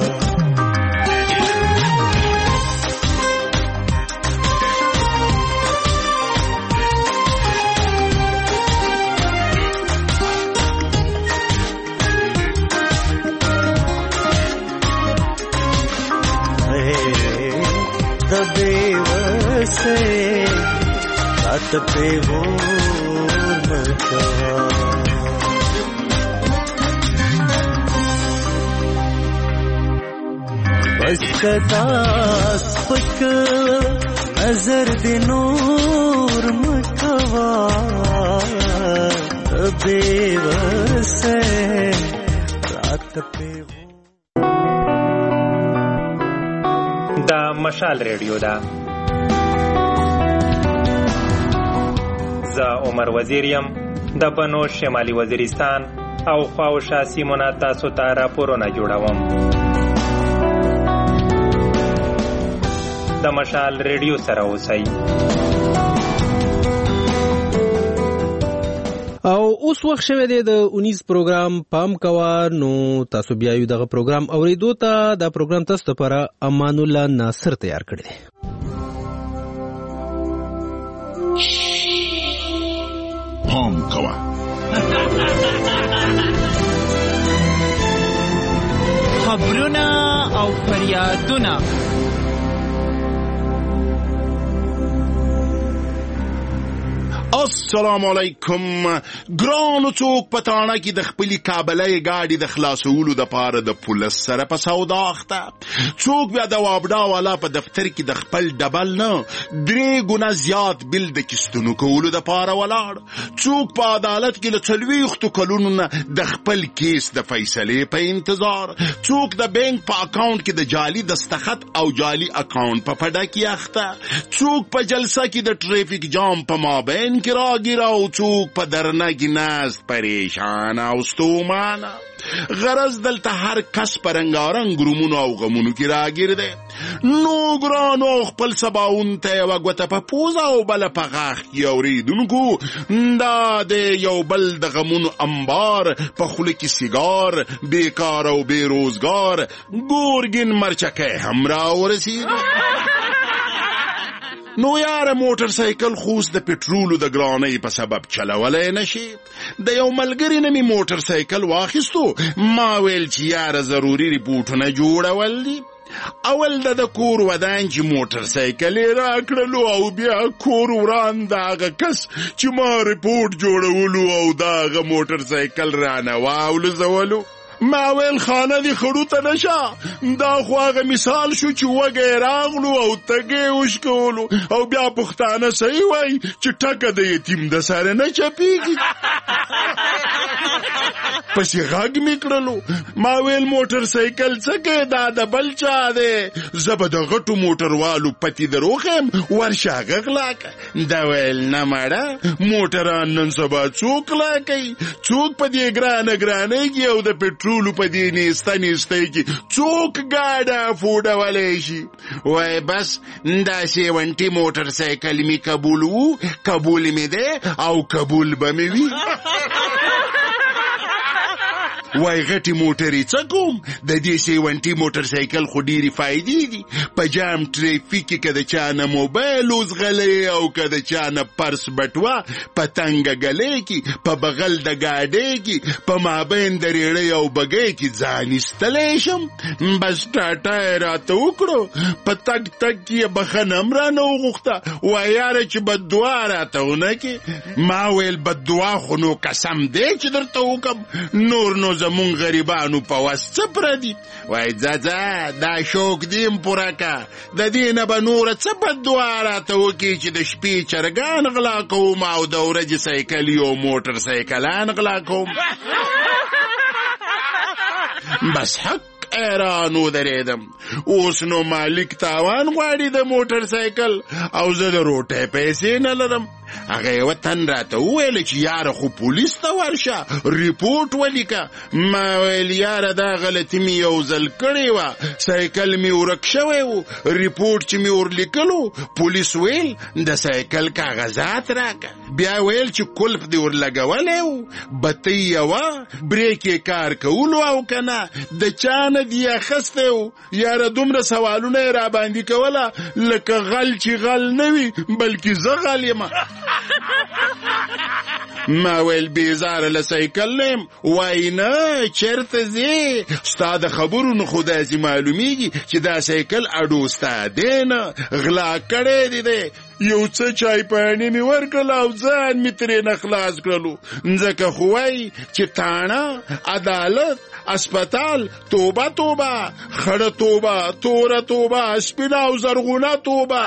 بےوسے رات پہ غور مکوا. بس کدا سپک نظر د نور مکوا، بےوسے رات پہ. دا مشال ریډیو دا زه عمر وزیر یم د بنو شمالي وزیرستان او خواوشا سیمونه تاسو ته راپورونه جوړوم. د مشال ریډیو سره اوسئ. او اوس وخت شوه د 19 پروګرام پام کوا. نو تاسو بیا یو دغه پروګرام اوریدو ته. دا پروګرام تاسو لپاره امان الله ناصر تیار کړی دی. پام کوا خبرونه او فریادونه. السلام علیکم. ګرانو څوک پټانه کې د خپل کابلې گاډي د خلاصولو د پاره د پولیس سره په سودا اخته. څوک بیا د وابډا والا په دفتر کې د خپل ډبل نه 3 ګنا زیات بل د کیستونو کولو د پاره ولاړ. څوک په عدالت کې له 40 کلونو نه د خپل کیس د فیصله په انتظار. څوک د بانک په اکاونټ کې د جعلي دستخط او جعلي اکاونټ په پډه کې اخته. څوک په جلسه کې د ټریفیک جام په مابین کې راګیرا او څوک په درنه کې ناز پریشان او ستومانه. غرض دلته هر کس پرنګارنګ رومونو او غمونو کې راګیر دی. نو ګرانو خپل سباون ته وګوته په پوزا او بل په غاخ کې اوریدونکو دا د یو بل د غمونو انبار په خوله کې سیګار بیکار او بے روزګار ګورګین مرچکه همرا ورسید. نو یار موټر سایکل خوس د پټرولو د ګرانۍ په سبب چلولای نشي. د یو ملګری نه می موټر سایکل واخیستو. ما ویل چې یار ضروري ریپورټونه جوړول دي. اول د کور ودان چې موټر سایکل راکړلو او بیا کور وران داغه کس چې ما ریپورټ جوړولو او داغه موټر سایکل رانه واولو زولو. ما ویل خانه دی خړو ته نشه. دا خو هغه مثال شو چې وګه راغلو او تګې وشکولو او بیا پښتانه صحیح وای چې ټکه د یتیم د سره نه چپیږي. پس غاګ میکړلو. ما ویل موټر سایکل څنګه دا د بل چا دی. زبر د غټو موټر والو پتی دروخم ورشه غغلاک. دا ویل نه ماړه موټران نن سبا څوک لاکي. څوک په دې ګرانه کې او د پټرولو په دې نيسته کې څوک ګاډه فوډولای شي. وای بس دا 70 موټر سایکل می قبول می ده او قبول به می وي. وای غټي موټرې څه کوم. د دې 70 موټر سایکل خو ډېری فائدې دي. په جام ټریفیک کې کده چانه موبایل وزغلې او کده چانه پرس بټوا په تنګ غلې کې په بغل د گاډې کې په مابین د ریړې او بګې کې ځان استلې شم. بس ټاټا راته وکړو په تک کې بخنم را نو غوښته. وای یار چې بددعا راته ونه کې. ما ویل بددعا خو نو قسم دې چې درته وکم نور نو زمون غریبانو په واسطه پردي. وای ځا دا شوق دیم پورکا. د دې نه به نور څه بددعا راته وکي چې د شپې چرګان غلا کوم او د ورځې سایکل یو موټر سایکلان غلا کوم. بس حق ایرانو دریدم. اوس نو مالک تاوان غواړي د موټر سایکل او زه د روټه پیسې نه لرم. هغه وطن راته ویل چې یار خو پولیس ته ورشه ریپورټ ولیکه. ما ویل یار دا غلطی می یو ځل کړی و. سایکل می ورک شوی و. ریپورټ چې می ورلیکلو پولیس ویل د سایکل کاغذات راکه. بیا ویل چې کلف دی ورلګولی و. بطی یوه بریک یې کار کولو او کنه د چانه دی اخستی و. یاره دومره سوالونه را باندې کوله لکه غل چې غل نه وي بلکې زه غل یم. ما ویل بیزاره لسایکل نیم. وای نه چرته زی ستا د خبرونو خو داسې معلومیږي چې دا سایکل اډو ستا دی نه غلا کړی دی. یو څه چای پانی می ورکړل او ځان می ترې نه خلاص کړلو. ځکه خو وای چې تاڼه عدالت اسپیټال توبه توبه خړه توبه توره توبه سپینه او زرغونه توبه.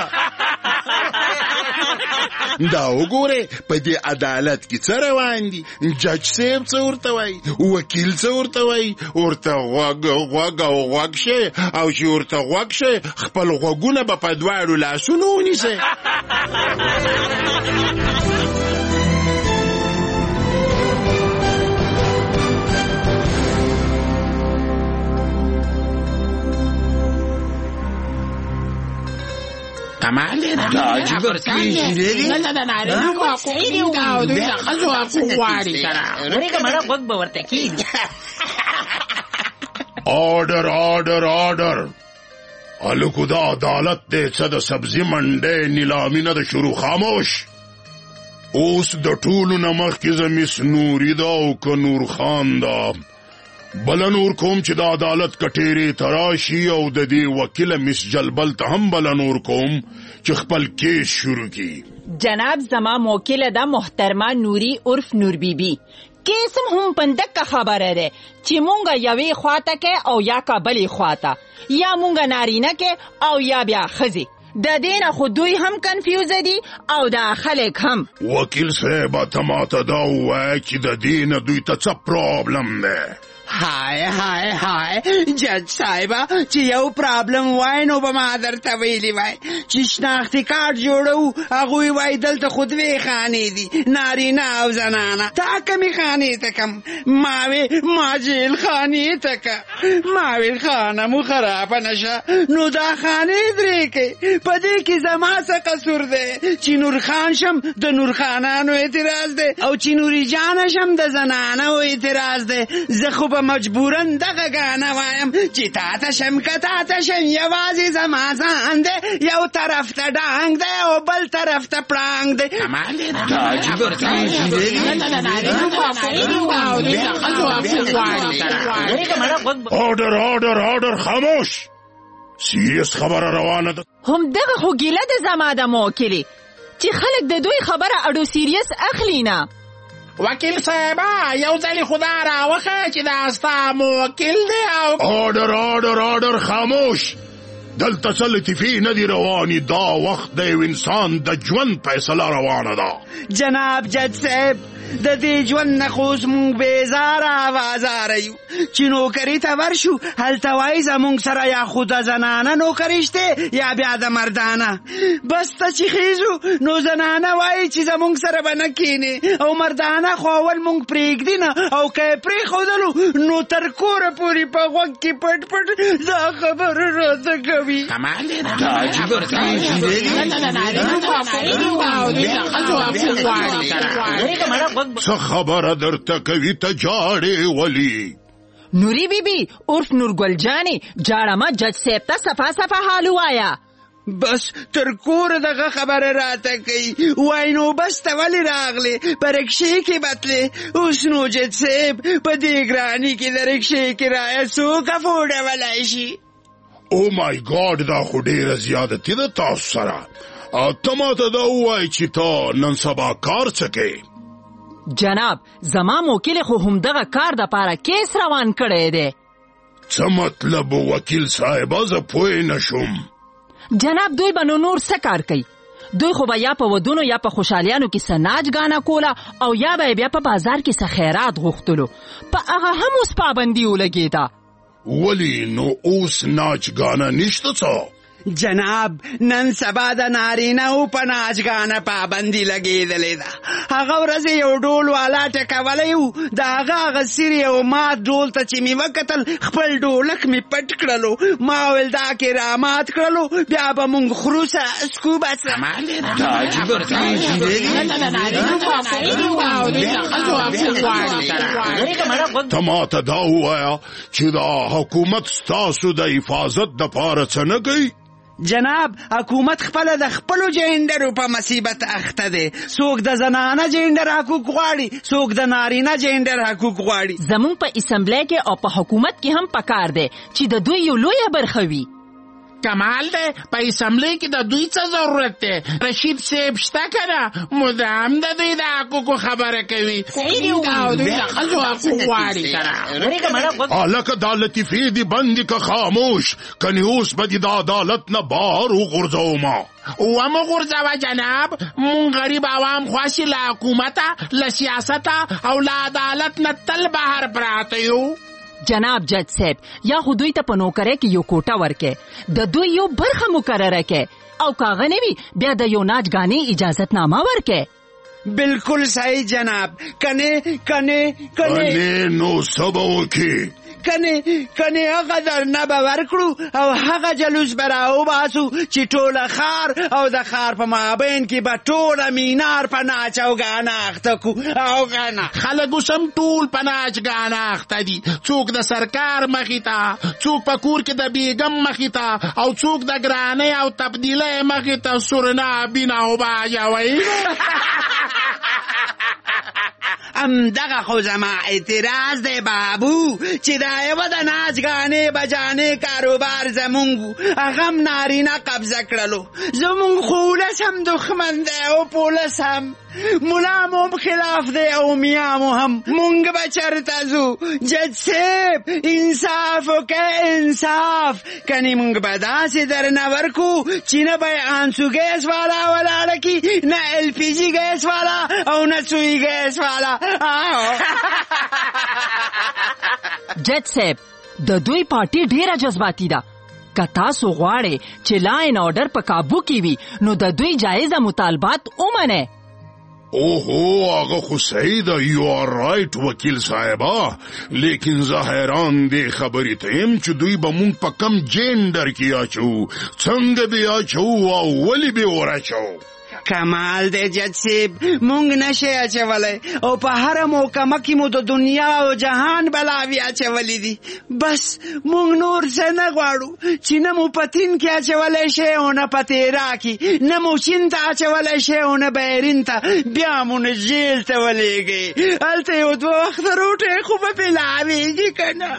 دا وګوره په دې عدالت کې څه روان دي. جج صاحب څه ورته وایي. وکیل څه ورته وایي. ورته غوږ شي او چې ورته غوږ شي خپل غوږونه به په دواړو لاسونو ونیسئ. کمال دی دا عجیب ورکړي دی نه نارینه کو کوي او دوی د خزو حقوق غواړي کنه ورګه مړه وګ به ورته کیږي. آرډر الکو دا عدالت دی څه د سبزی منډې نیلامي نه د شروع. خاموش. اوس د ټولو نه مخکې زه مس نوري ده او که نور خان ده بله نور کوم چې د عدالت کټېرې ته راشي او د دې وکیله مس جلبل ته هم بله نور کوم چې خپل کیس شروع کی. جناب زما موکله ده محترمه نوري عرف نور بیبي. کیسم هم پندک خبره ده چې مونږه یوې خواته کې او یا که بلې خواته یا مونږه نارینه کې او یا بیا ښځې. د دې نه خو دوی هم کنفیوز دي او دا خلک هم. وکیل صاحبه ته ماته دا ووایه چې د دې نه دوی ته څه پرابلم دی؟ های جج صاحبه چې یو پرابلم وای نو به ما درته ویلي وای چې شناختي کارت جوړو هغوی وای دلته خو دوې خانې دي نارینه او زنانه. تا کمې خانې ته کم؟ ما وی ما جیل خانې ته که. ما ویل خانه مو خرابه نشه نو دا خانې درې کوي. په دې کې زما څه قصور دی چې نور خان شم د نور خانانو اعتراض دی او چې نوري جانه شم د زنانو اعتراض دی. زه خو به مجبورن دغه گانه وایم چې تا ته شم که تا ته شم یوازې زما ځان دی یو طرف ته ډانګ دی او بل طرف ته پړانګ دی. کمال دی دا عجیب ورکړي دی. آرډر خاموش. سیریس خبره روانه ده. هم دغه خو ګیله د زما د موکلې چې خلک د دوی خبره اډو سیریس اخلي نه. وکیل صاحبه یو ځلې خدا راوخه چې دا ستا موکل دی او آرډر خاموش. دلته څه لطیفې نه دي روانې. دا وخت د یو انسان د ژوند فیصله روانه ده. جناب جج صاحب د دې ژوند نه خو اوس مونږ بېزاره او ازاره یو چې نوکري ته ورشو هلته وایي زمونږ سره یا خو د زنانه نوکري شته یا بیا د مردانه. بس ته چې خیزو نو زنانه وایي چې زمونږ سره به نه کینې او مردانه خو اول مونږ پرېږدي نه او که یې پرېښودلو نو تر کوره پورې په غوږ کې پټ دا خبره راته کوي. کمال دی دا عجیب ورکړي دی. څه خبره درته کوي ته جاړې ولي؟ نوري بیبي عرف نورګل جانې جاړه ما جج صاحب ته صفا حال وایا. بس تر کوره دغه خبره راته کوي. وای نو بس ته ولې راغلې په رکشې کې بتلې؟ اوس نو جج صاحب په دې ګراني کې د رکشې کرایه څوک افورډولی شي؟ او مای ګاډ دا خو ډېره زیادتي ده تاسو سره. ته ماته دا ووایې چې ته نن سبا کار څه کوې؟ جناب زما موکل خو هم دغه کار د پاره کیس روان کړی دی. څه مطلب وکیل صاحبه زه پوه نشم. جناب دوی به نور څه کار کوي؟ دوی خو به یا په ودونو یا په خوشحالیانو کې څه ناچ ګانا کوله او یا به بیا په بازار کې څه خیرات غوښتلو. په هغه هم اوس پابندي ولګېده. ولی نو اوس ناچ ګانا نشته څه؟ جناب نن سبا د نارینه‌و په ناچګانه پابندي لګېدلې ده. هغه ورځ یو ډول والا ټکولی و د هغه سیرې او مات ډول ته چې مې وکتل خپل ډولک مې پټ کړلو. ما ویل دا کرامات کړلو بیا به مونږ خرو سکو بس. ته ماته دا ووایه چې دا حکومت ستاسو د حفاظت دپاره څه نه کوي؟ جناب حکومت خپل د خپلو جینډرو په مصیبت اخته دی. څوک د زنانه جینډر حقوق غواړي څوک د نارینه جینډر حقوق غواړي. زمونږ په اسمبلی کې او په حکومت کې هم پکار دی چې د دوی یو لویه برخه وي. کمال دی په اسمبلی کې د دوی څه ضرورت دی؟ رشید صاحب شته که نه مدام د دوی د حقوقو خبره کوي او دوی د ښځو حقوق غواړي که نه. هلکه دا لطیفې دي بندې که خاموش کنې اوس به دې د عدالت نه بهر وغورځومه. ومه غورځوه جناب. مونږ غریب عوام خواسي له حکومته له سیاسته او له عدالت نه تل بهر پراته یو. جناب جج صاحب یا خو دوی ته په نوکرۍ کې یو کوټه ورکې د دوی یو برخه مقرره کې او کاغه نه وي بیا د یو ناچ ګانې اجازت نامه ورکې. بالکل صحیح جناب. کنه نو څه به وکړي؟ کنه هغه درنه به ورکړو او هغه جلوس به راوباسو چې ټوله ښار او د ښار په مابین کې به ټوله مینار په ناچ او ګانا اخته کو او ګانا خلک اوس هم ټول په ناچ ګانا اخته دي، څوک د سرکار مخې ته، څوک په کور کې د بیګم مخې ته او څوک د ګرانۍ او تبدیلۍ مخې ته سورنا بینا او باجوي. دغه خو زما اعتراض دی بابو چې دا یوه د ناچ ګانې بجانې کاروبار زمونږ هغه هم نارینه قبضه کړلو. زمونږ خو ولس هم دښمن دی او پولس هم، ملا مو هم خلاف دی او میا مو هم. مونږ به چرته ځو جج صاحب؟ انصاف وکړه انصاف، کنې مونږ به داسې درنه ورکو چې نه به یې آنسو ګیس والا ولاړه کي، نه ایل پی جي ګیس والا او نه سوی ګیس والا. جج صاحب د دوی پارټي ډیره جذباتي ده، که تاسو غواړئ چې لا این آرډر په کابو کې وي نو د دوی جایزه مطالبات ومنئ. اوهو هغه خو صحیح ده، یو آر رایټ وکیل صاحبه، لیکن زه حیران دې خبرې ته یم چې دوی به مونږ په کم جینډر کې اچو، څنګه به اچو او ولې به ور اچو؟ کمال دی جج صاحب، مونږ نشي اچولی او په هره محکمه کې مو د دنیا او جهان بلاوي اچولی دي. بس مونږ نور څه نه غواړو چې نه مو په تین کې اچولی شي او نه په تیرا کې، نه مو چین ته اچولی شي او نه بحرین ته، بیا مو نه جیل ته ولېږئ، هلته یو دوه وخته روټۍ خو به پیلاوېږي که نه.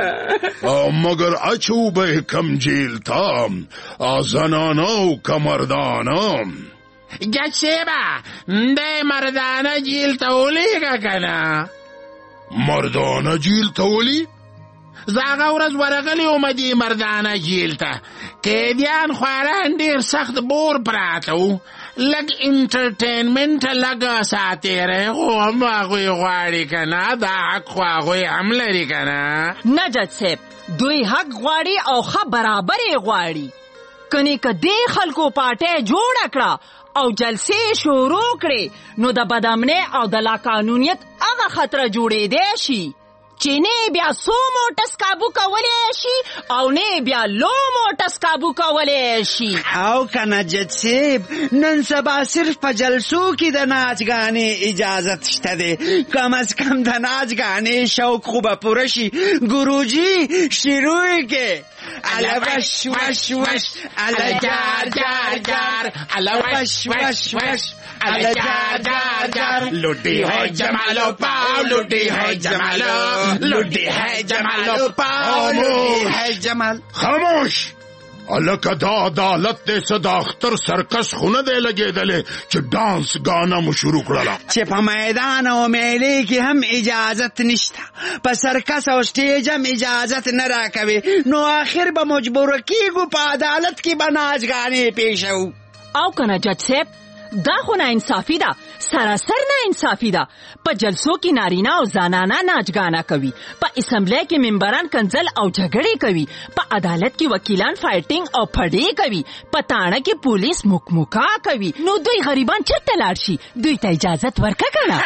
مگر اچو به کم جیل ته، زنانه او که مردانه؟ جج صاحبه دی مردانه جیل ته ولیږه که نه؟ مردانه جیل ته ولی؟ زه هغه ورځ ورغلی وم دې مردانه جیل ته، قیدیان خواران ډېر سخت بور پراته وو، لږ انټرټینمنټ لږ ساتیری خو هم هغوی غواړي که نه؟ دا حق خو هغوی هم لري که نه؟ نه جج صاحب، دوی حق غواړي او ښه برابر یې غواړي. کنې که دې خلکو پارټۍ جوړه کړه او جلسې شروع کړې نو د بدامنۍ او د لاقانونیت هغه خطره جوړېدی شي چې نه بیا سو موټس کابو کولی شي او نه بیا لو موټس کابو کولی شي. او کنه جج صاحب، نن سبا صرف په جلسو کې د ناچ ګانې اجازت شته دی، کم از کم د ناچ ګانې شوق خو به پوره شي. ګروجي شروع کې الا وش وش وش الا جار جار جار الا وش وش وش الا جار جار جار لوٹی ہے جمالو پاؤ، لوٹی ہے جمالو، لوٹی ہے جمالو پاؤ، لوٹی ہے جمال. خاموش! الکه دا عدالت دی څه د اختر سرکس خو نه دی لګېدلی چې ډانس ګانا مو شروع کړله، چې په میدان او میلې کې هم اجازت نشته، په سرکس او سټیج هم اجازت نه راکوي، نو آخر به مجبوره کېږو په عدالت کې به ناچ ګانې پیښوو. او کنه جج صاحب، دا خو ناانصافي ده، سراسر ناانصافي ده. په جلسو کې نارینه او زنانه ناچ ګانا کوي، په اسمبلی کې ممبران کنځل او جګړې کوي، په عدالت کې وکیلان فایټینګ او پړې کوي، په تاڼه کې پولیس مکمکا کوي، نو دوی غریبان چرته لاړ شي؟ دوی ته اجازت ورکه کنه.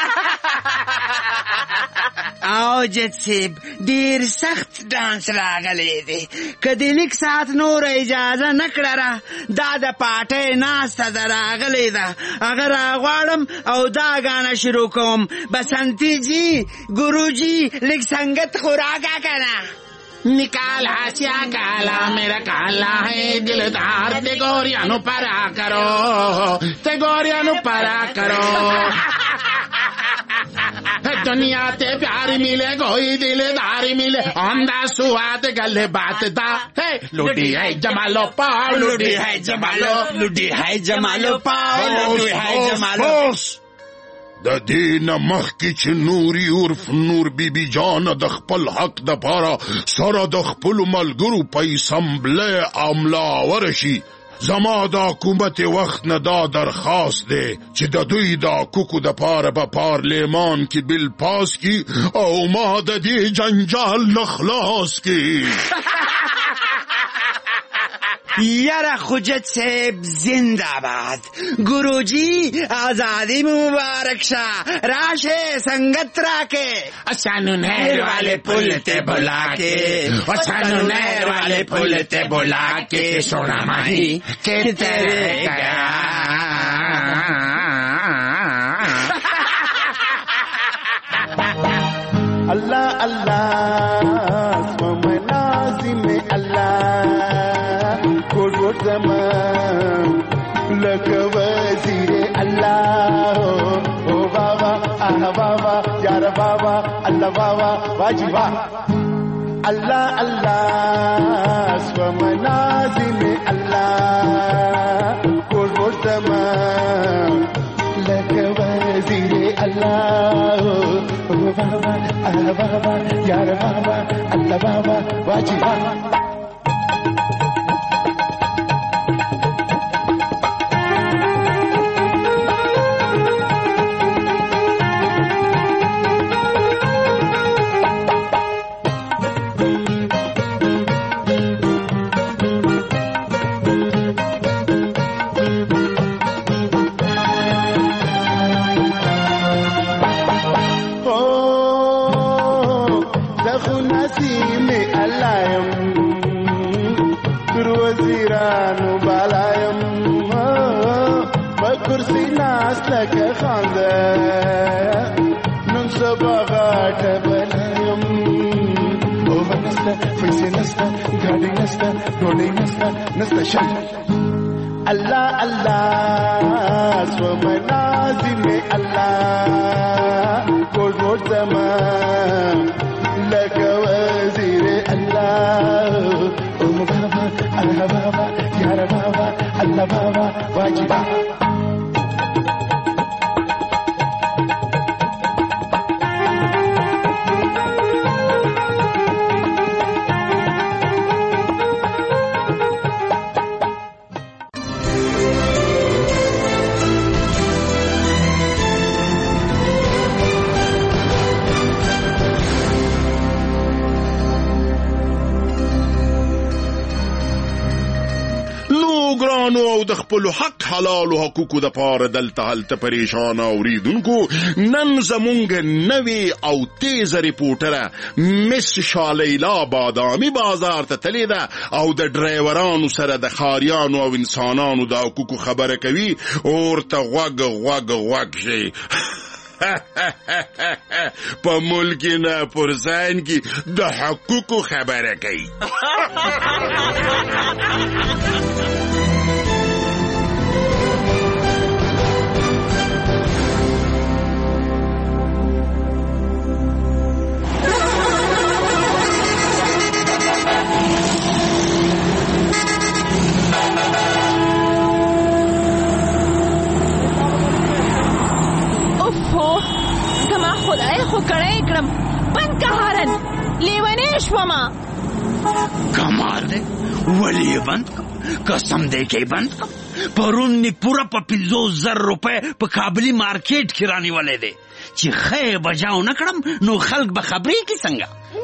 او جج صاحب ډېر سخت ډانس راغلی دی، که د لیک ساعت نور اجازه نه کړه دا د پارټۍ ناسته ده راغلی ده، هغه راغواړم او دا ګانه شروع کوم. بسنتی جی گرو جی لیک سنگت خوراکا کنا نکال ہاسیا کالا میرا کالا ہے دلدار تے گوریا نو پرا کرو، تے گوریا نو پرا کرو، دنیا تے پیار ملے کوئی دلدار ملے آمدہ سواد گلے بات دا لوٹی ہے جمالو پاؤ، لوٹی ہے جمالو، لوٹی ہے جمالو پاؤ، لوٹی ہے جمالو. د دې نه مخکې چې نوري عرف نور بیبي جانه د خپل حق دپاره سره د خپلو ملګرو په اسمبلی املاور شي، زما د حکومت وخت نه دا درخواست دی چې د دوی د حقوقو دپاره په پارلمان کې بل پاس کړي او ما د دې جنجال نه خلاص کړي. یاره خوجت صاحب زنده‌باد. گروجی آزادی مبارک شه. راشه سنگت راکے سانو نہر والے پل تے بلا کے سانو نہر والے پل تے بلا کے سونا ماہی کہ تیرے گیا. اللہ اللہ سومنازم اللہ کوٹ کوٹ زمان لک وزیر اللہ او بابا آہ بابا یار بابا اللہ بابا واجی واہ. اللہ اللہ سومنازم اللہ کوٹ کوٹ زمان لک وزیر اللہ او بابا آہ بابا یار بابا اللہ بابا واجی واہ. لك خانده ننصب غاك بلايم وما نستا فيسي نستا قاعدي نستا دولي نستا نستا شم. الله الله سومنازم الله كل روز زمان لك وزير الله أم بابا الله بابا يا بابا الله بابا واجبا. او د خپل حق حلال او حقوقو د پاره دلته هلته پریشان اوریدونکو نن زمونږ نوی او تیز ریپورټره مس شالیلا بادامي بازار ته تللی ده او د ډرایورانو سره د خاریانو او انسانانو د حقوقو خبره کوي ورته غوږ شي. په ملک نه پرزان کی د حقوقو خبره کوي. خدای خو کړای کړم بند که هارن لیونی شوما. کمال دی ولی بند قسم دی کې بند پرون نی پورا په 50,000 روپے په کابلی مارکیټ کې رانیولې دی چې خې بجاو نکړم نو خلک به خبرې کې څنګه.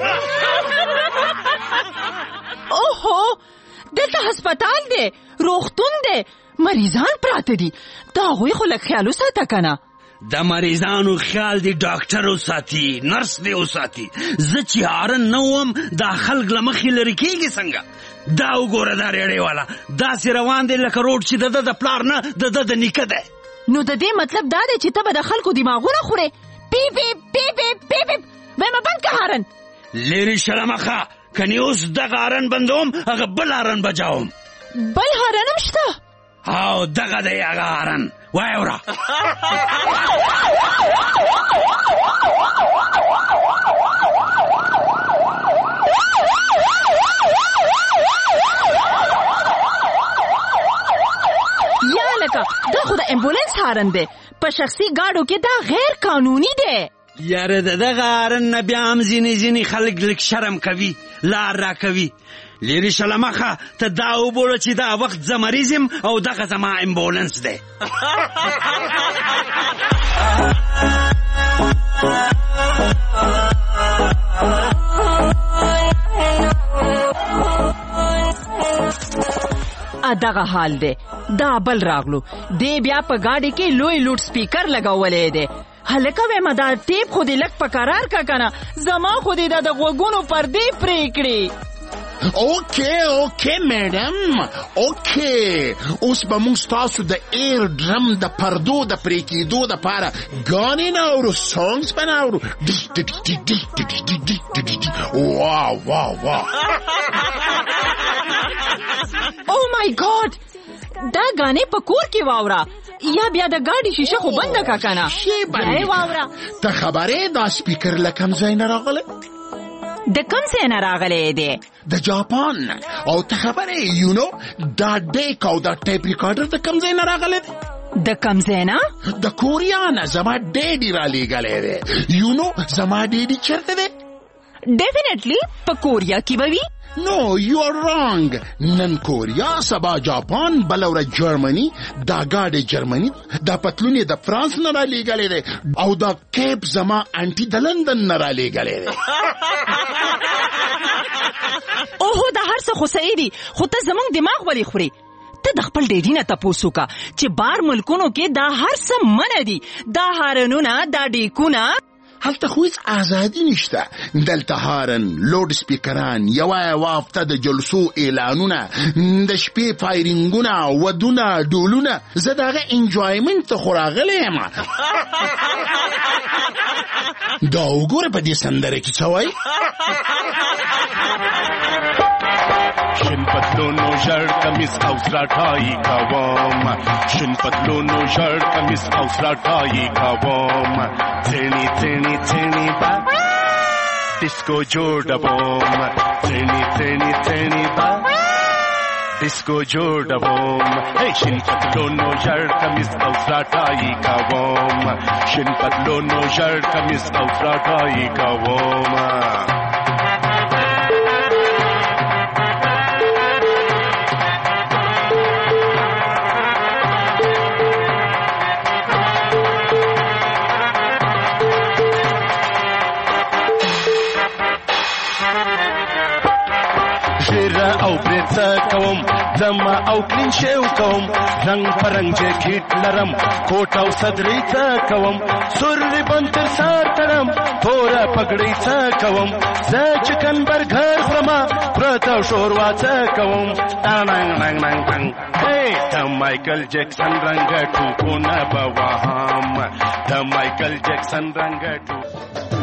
اوهو دلته هسپتال دی روغتون دی مریضان پراته دي دا هغوی خو لږ خیال وساته کنه. د مریضانو خیال دی ډاکټر وساتي نرس دی وساتي. زه چې هارن نه وم دا خلک له مخې لرې کېږي څنګه. دا وګوره دا ریړۍ والا داسې روان دی لکه روډ چې د ده د پلار نه د ده د نیکه دی. نو د دې مطلب دا دی چې ته به د خلکو دماغونه خورې. پیپ ویمه بند که هارن لرې شه له مخه کنې اوس دغه هارن بندوم هغه بل هارن بجاوم. بل هارن هم شته او دغه دی هغه هارن وای ورا. یا لکه دا خو د امبولانس هارن دی په شخصي ګاډو کې دا غیر قانوني دی. یاره دغه هارن نه بیا هم ځینې خلک لږ شرم کوي لار را کوي. لیری شلمخه ته دا وبوله چې دا وخت زه مریض یم او دغه زما امبولانس دی. دغه حال دی. دا بل راغلو دی بیا په گاډي کې لوی لوډ سپیکر لګولې دی. هلکه وېمه دا ټیپ خو دې لږ په قرار کا کنه، زما خو دې د غوږونو پردې پرې کړې. اوکې میډم، اوکې اوس به موږ ستاسو د ایر ډرم د پردو د پرې کېدو دپاره ګانې نه اورو، سانګز به نه اورو. واو واو واو او مای ګاډ، دا غانې په کور کې واوره یا بیا د گاډي شیشه خو بنده کا کنه. بیا واوره. ته خبرې دا سپیکر له کوم ځای نه راغلی؟ د کوم ځای نه راغلی دی؟ د جاپان. او ته خبرې یونو دا ډیک او دا ټیپ ریکارډر د کوم ځای نه راغلی دی؟ د کوم ځای نه؟ د کوریا نه. زما ډیډي را لیږلی دی. یونو زما ډیډي چېرته دی؟ ډیفینیټلی په کوریا کې به وي. نو یو آر رانګ. نن کوریا، سبا جاپان، بله ورځ جرمني. دا گاډی جرمني، دا پتلون د فرانس نه را لیږلی دی، او دا کیپ زما انټي د لندن نه را لیږلی دی. اوهو دا هر څه خو صحیح دي، خو ته زموږ دماغ ولې خورې؟ ته د خپل ډیډي نه تپوس وکړه چې بار ملکونو کې دا هر څه منع دي. دا هارنونه، دا ډیکونه، هلته خو هیڅ ازادي نشته. دلته هارن، لوډ سپیکران، یوه هفته د جلسو اعلانونه، د شپې فایرینګونه، ودونه، ډولونه. زه د هغه انجوایمنټ ته خو راغلی یم. دا وګوره په دې سندره کې څه وایي. شین پتلونو ژړ کمیس او سراټایي کوم، شین پتلونو ژړ کمیس او سراټایي کوم، څېړني څېړني څېړني با ډیسکو جوړوم، څېړني څېړني څېړني با ډیسکو جوړوم. شین پتلونو ژړ کمیس او سراټایي کوم، شین پتلونو ژړ کمیس او سراټایي کوم. او برڅه کوم، زما او کلین شیو کوم، رنگ پرنګ جاکټ لرم، کوټ او صدرې څه کوم، سور ریبن تر سر تړم، توره پګړۍ څه کوم، زه چکن برګر خورم، پرته شوروا څه کوم. ټانګ ټانګ ټانګ د مایکل جکسن رنګ ټوپونه به وهم، د مایکل جکسن رنګ ټوپ.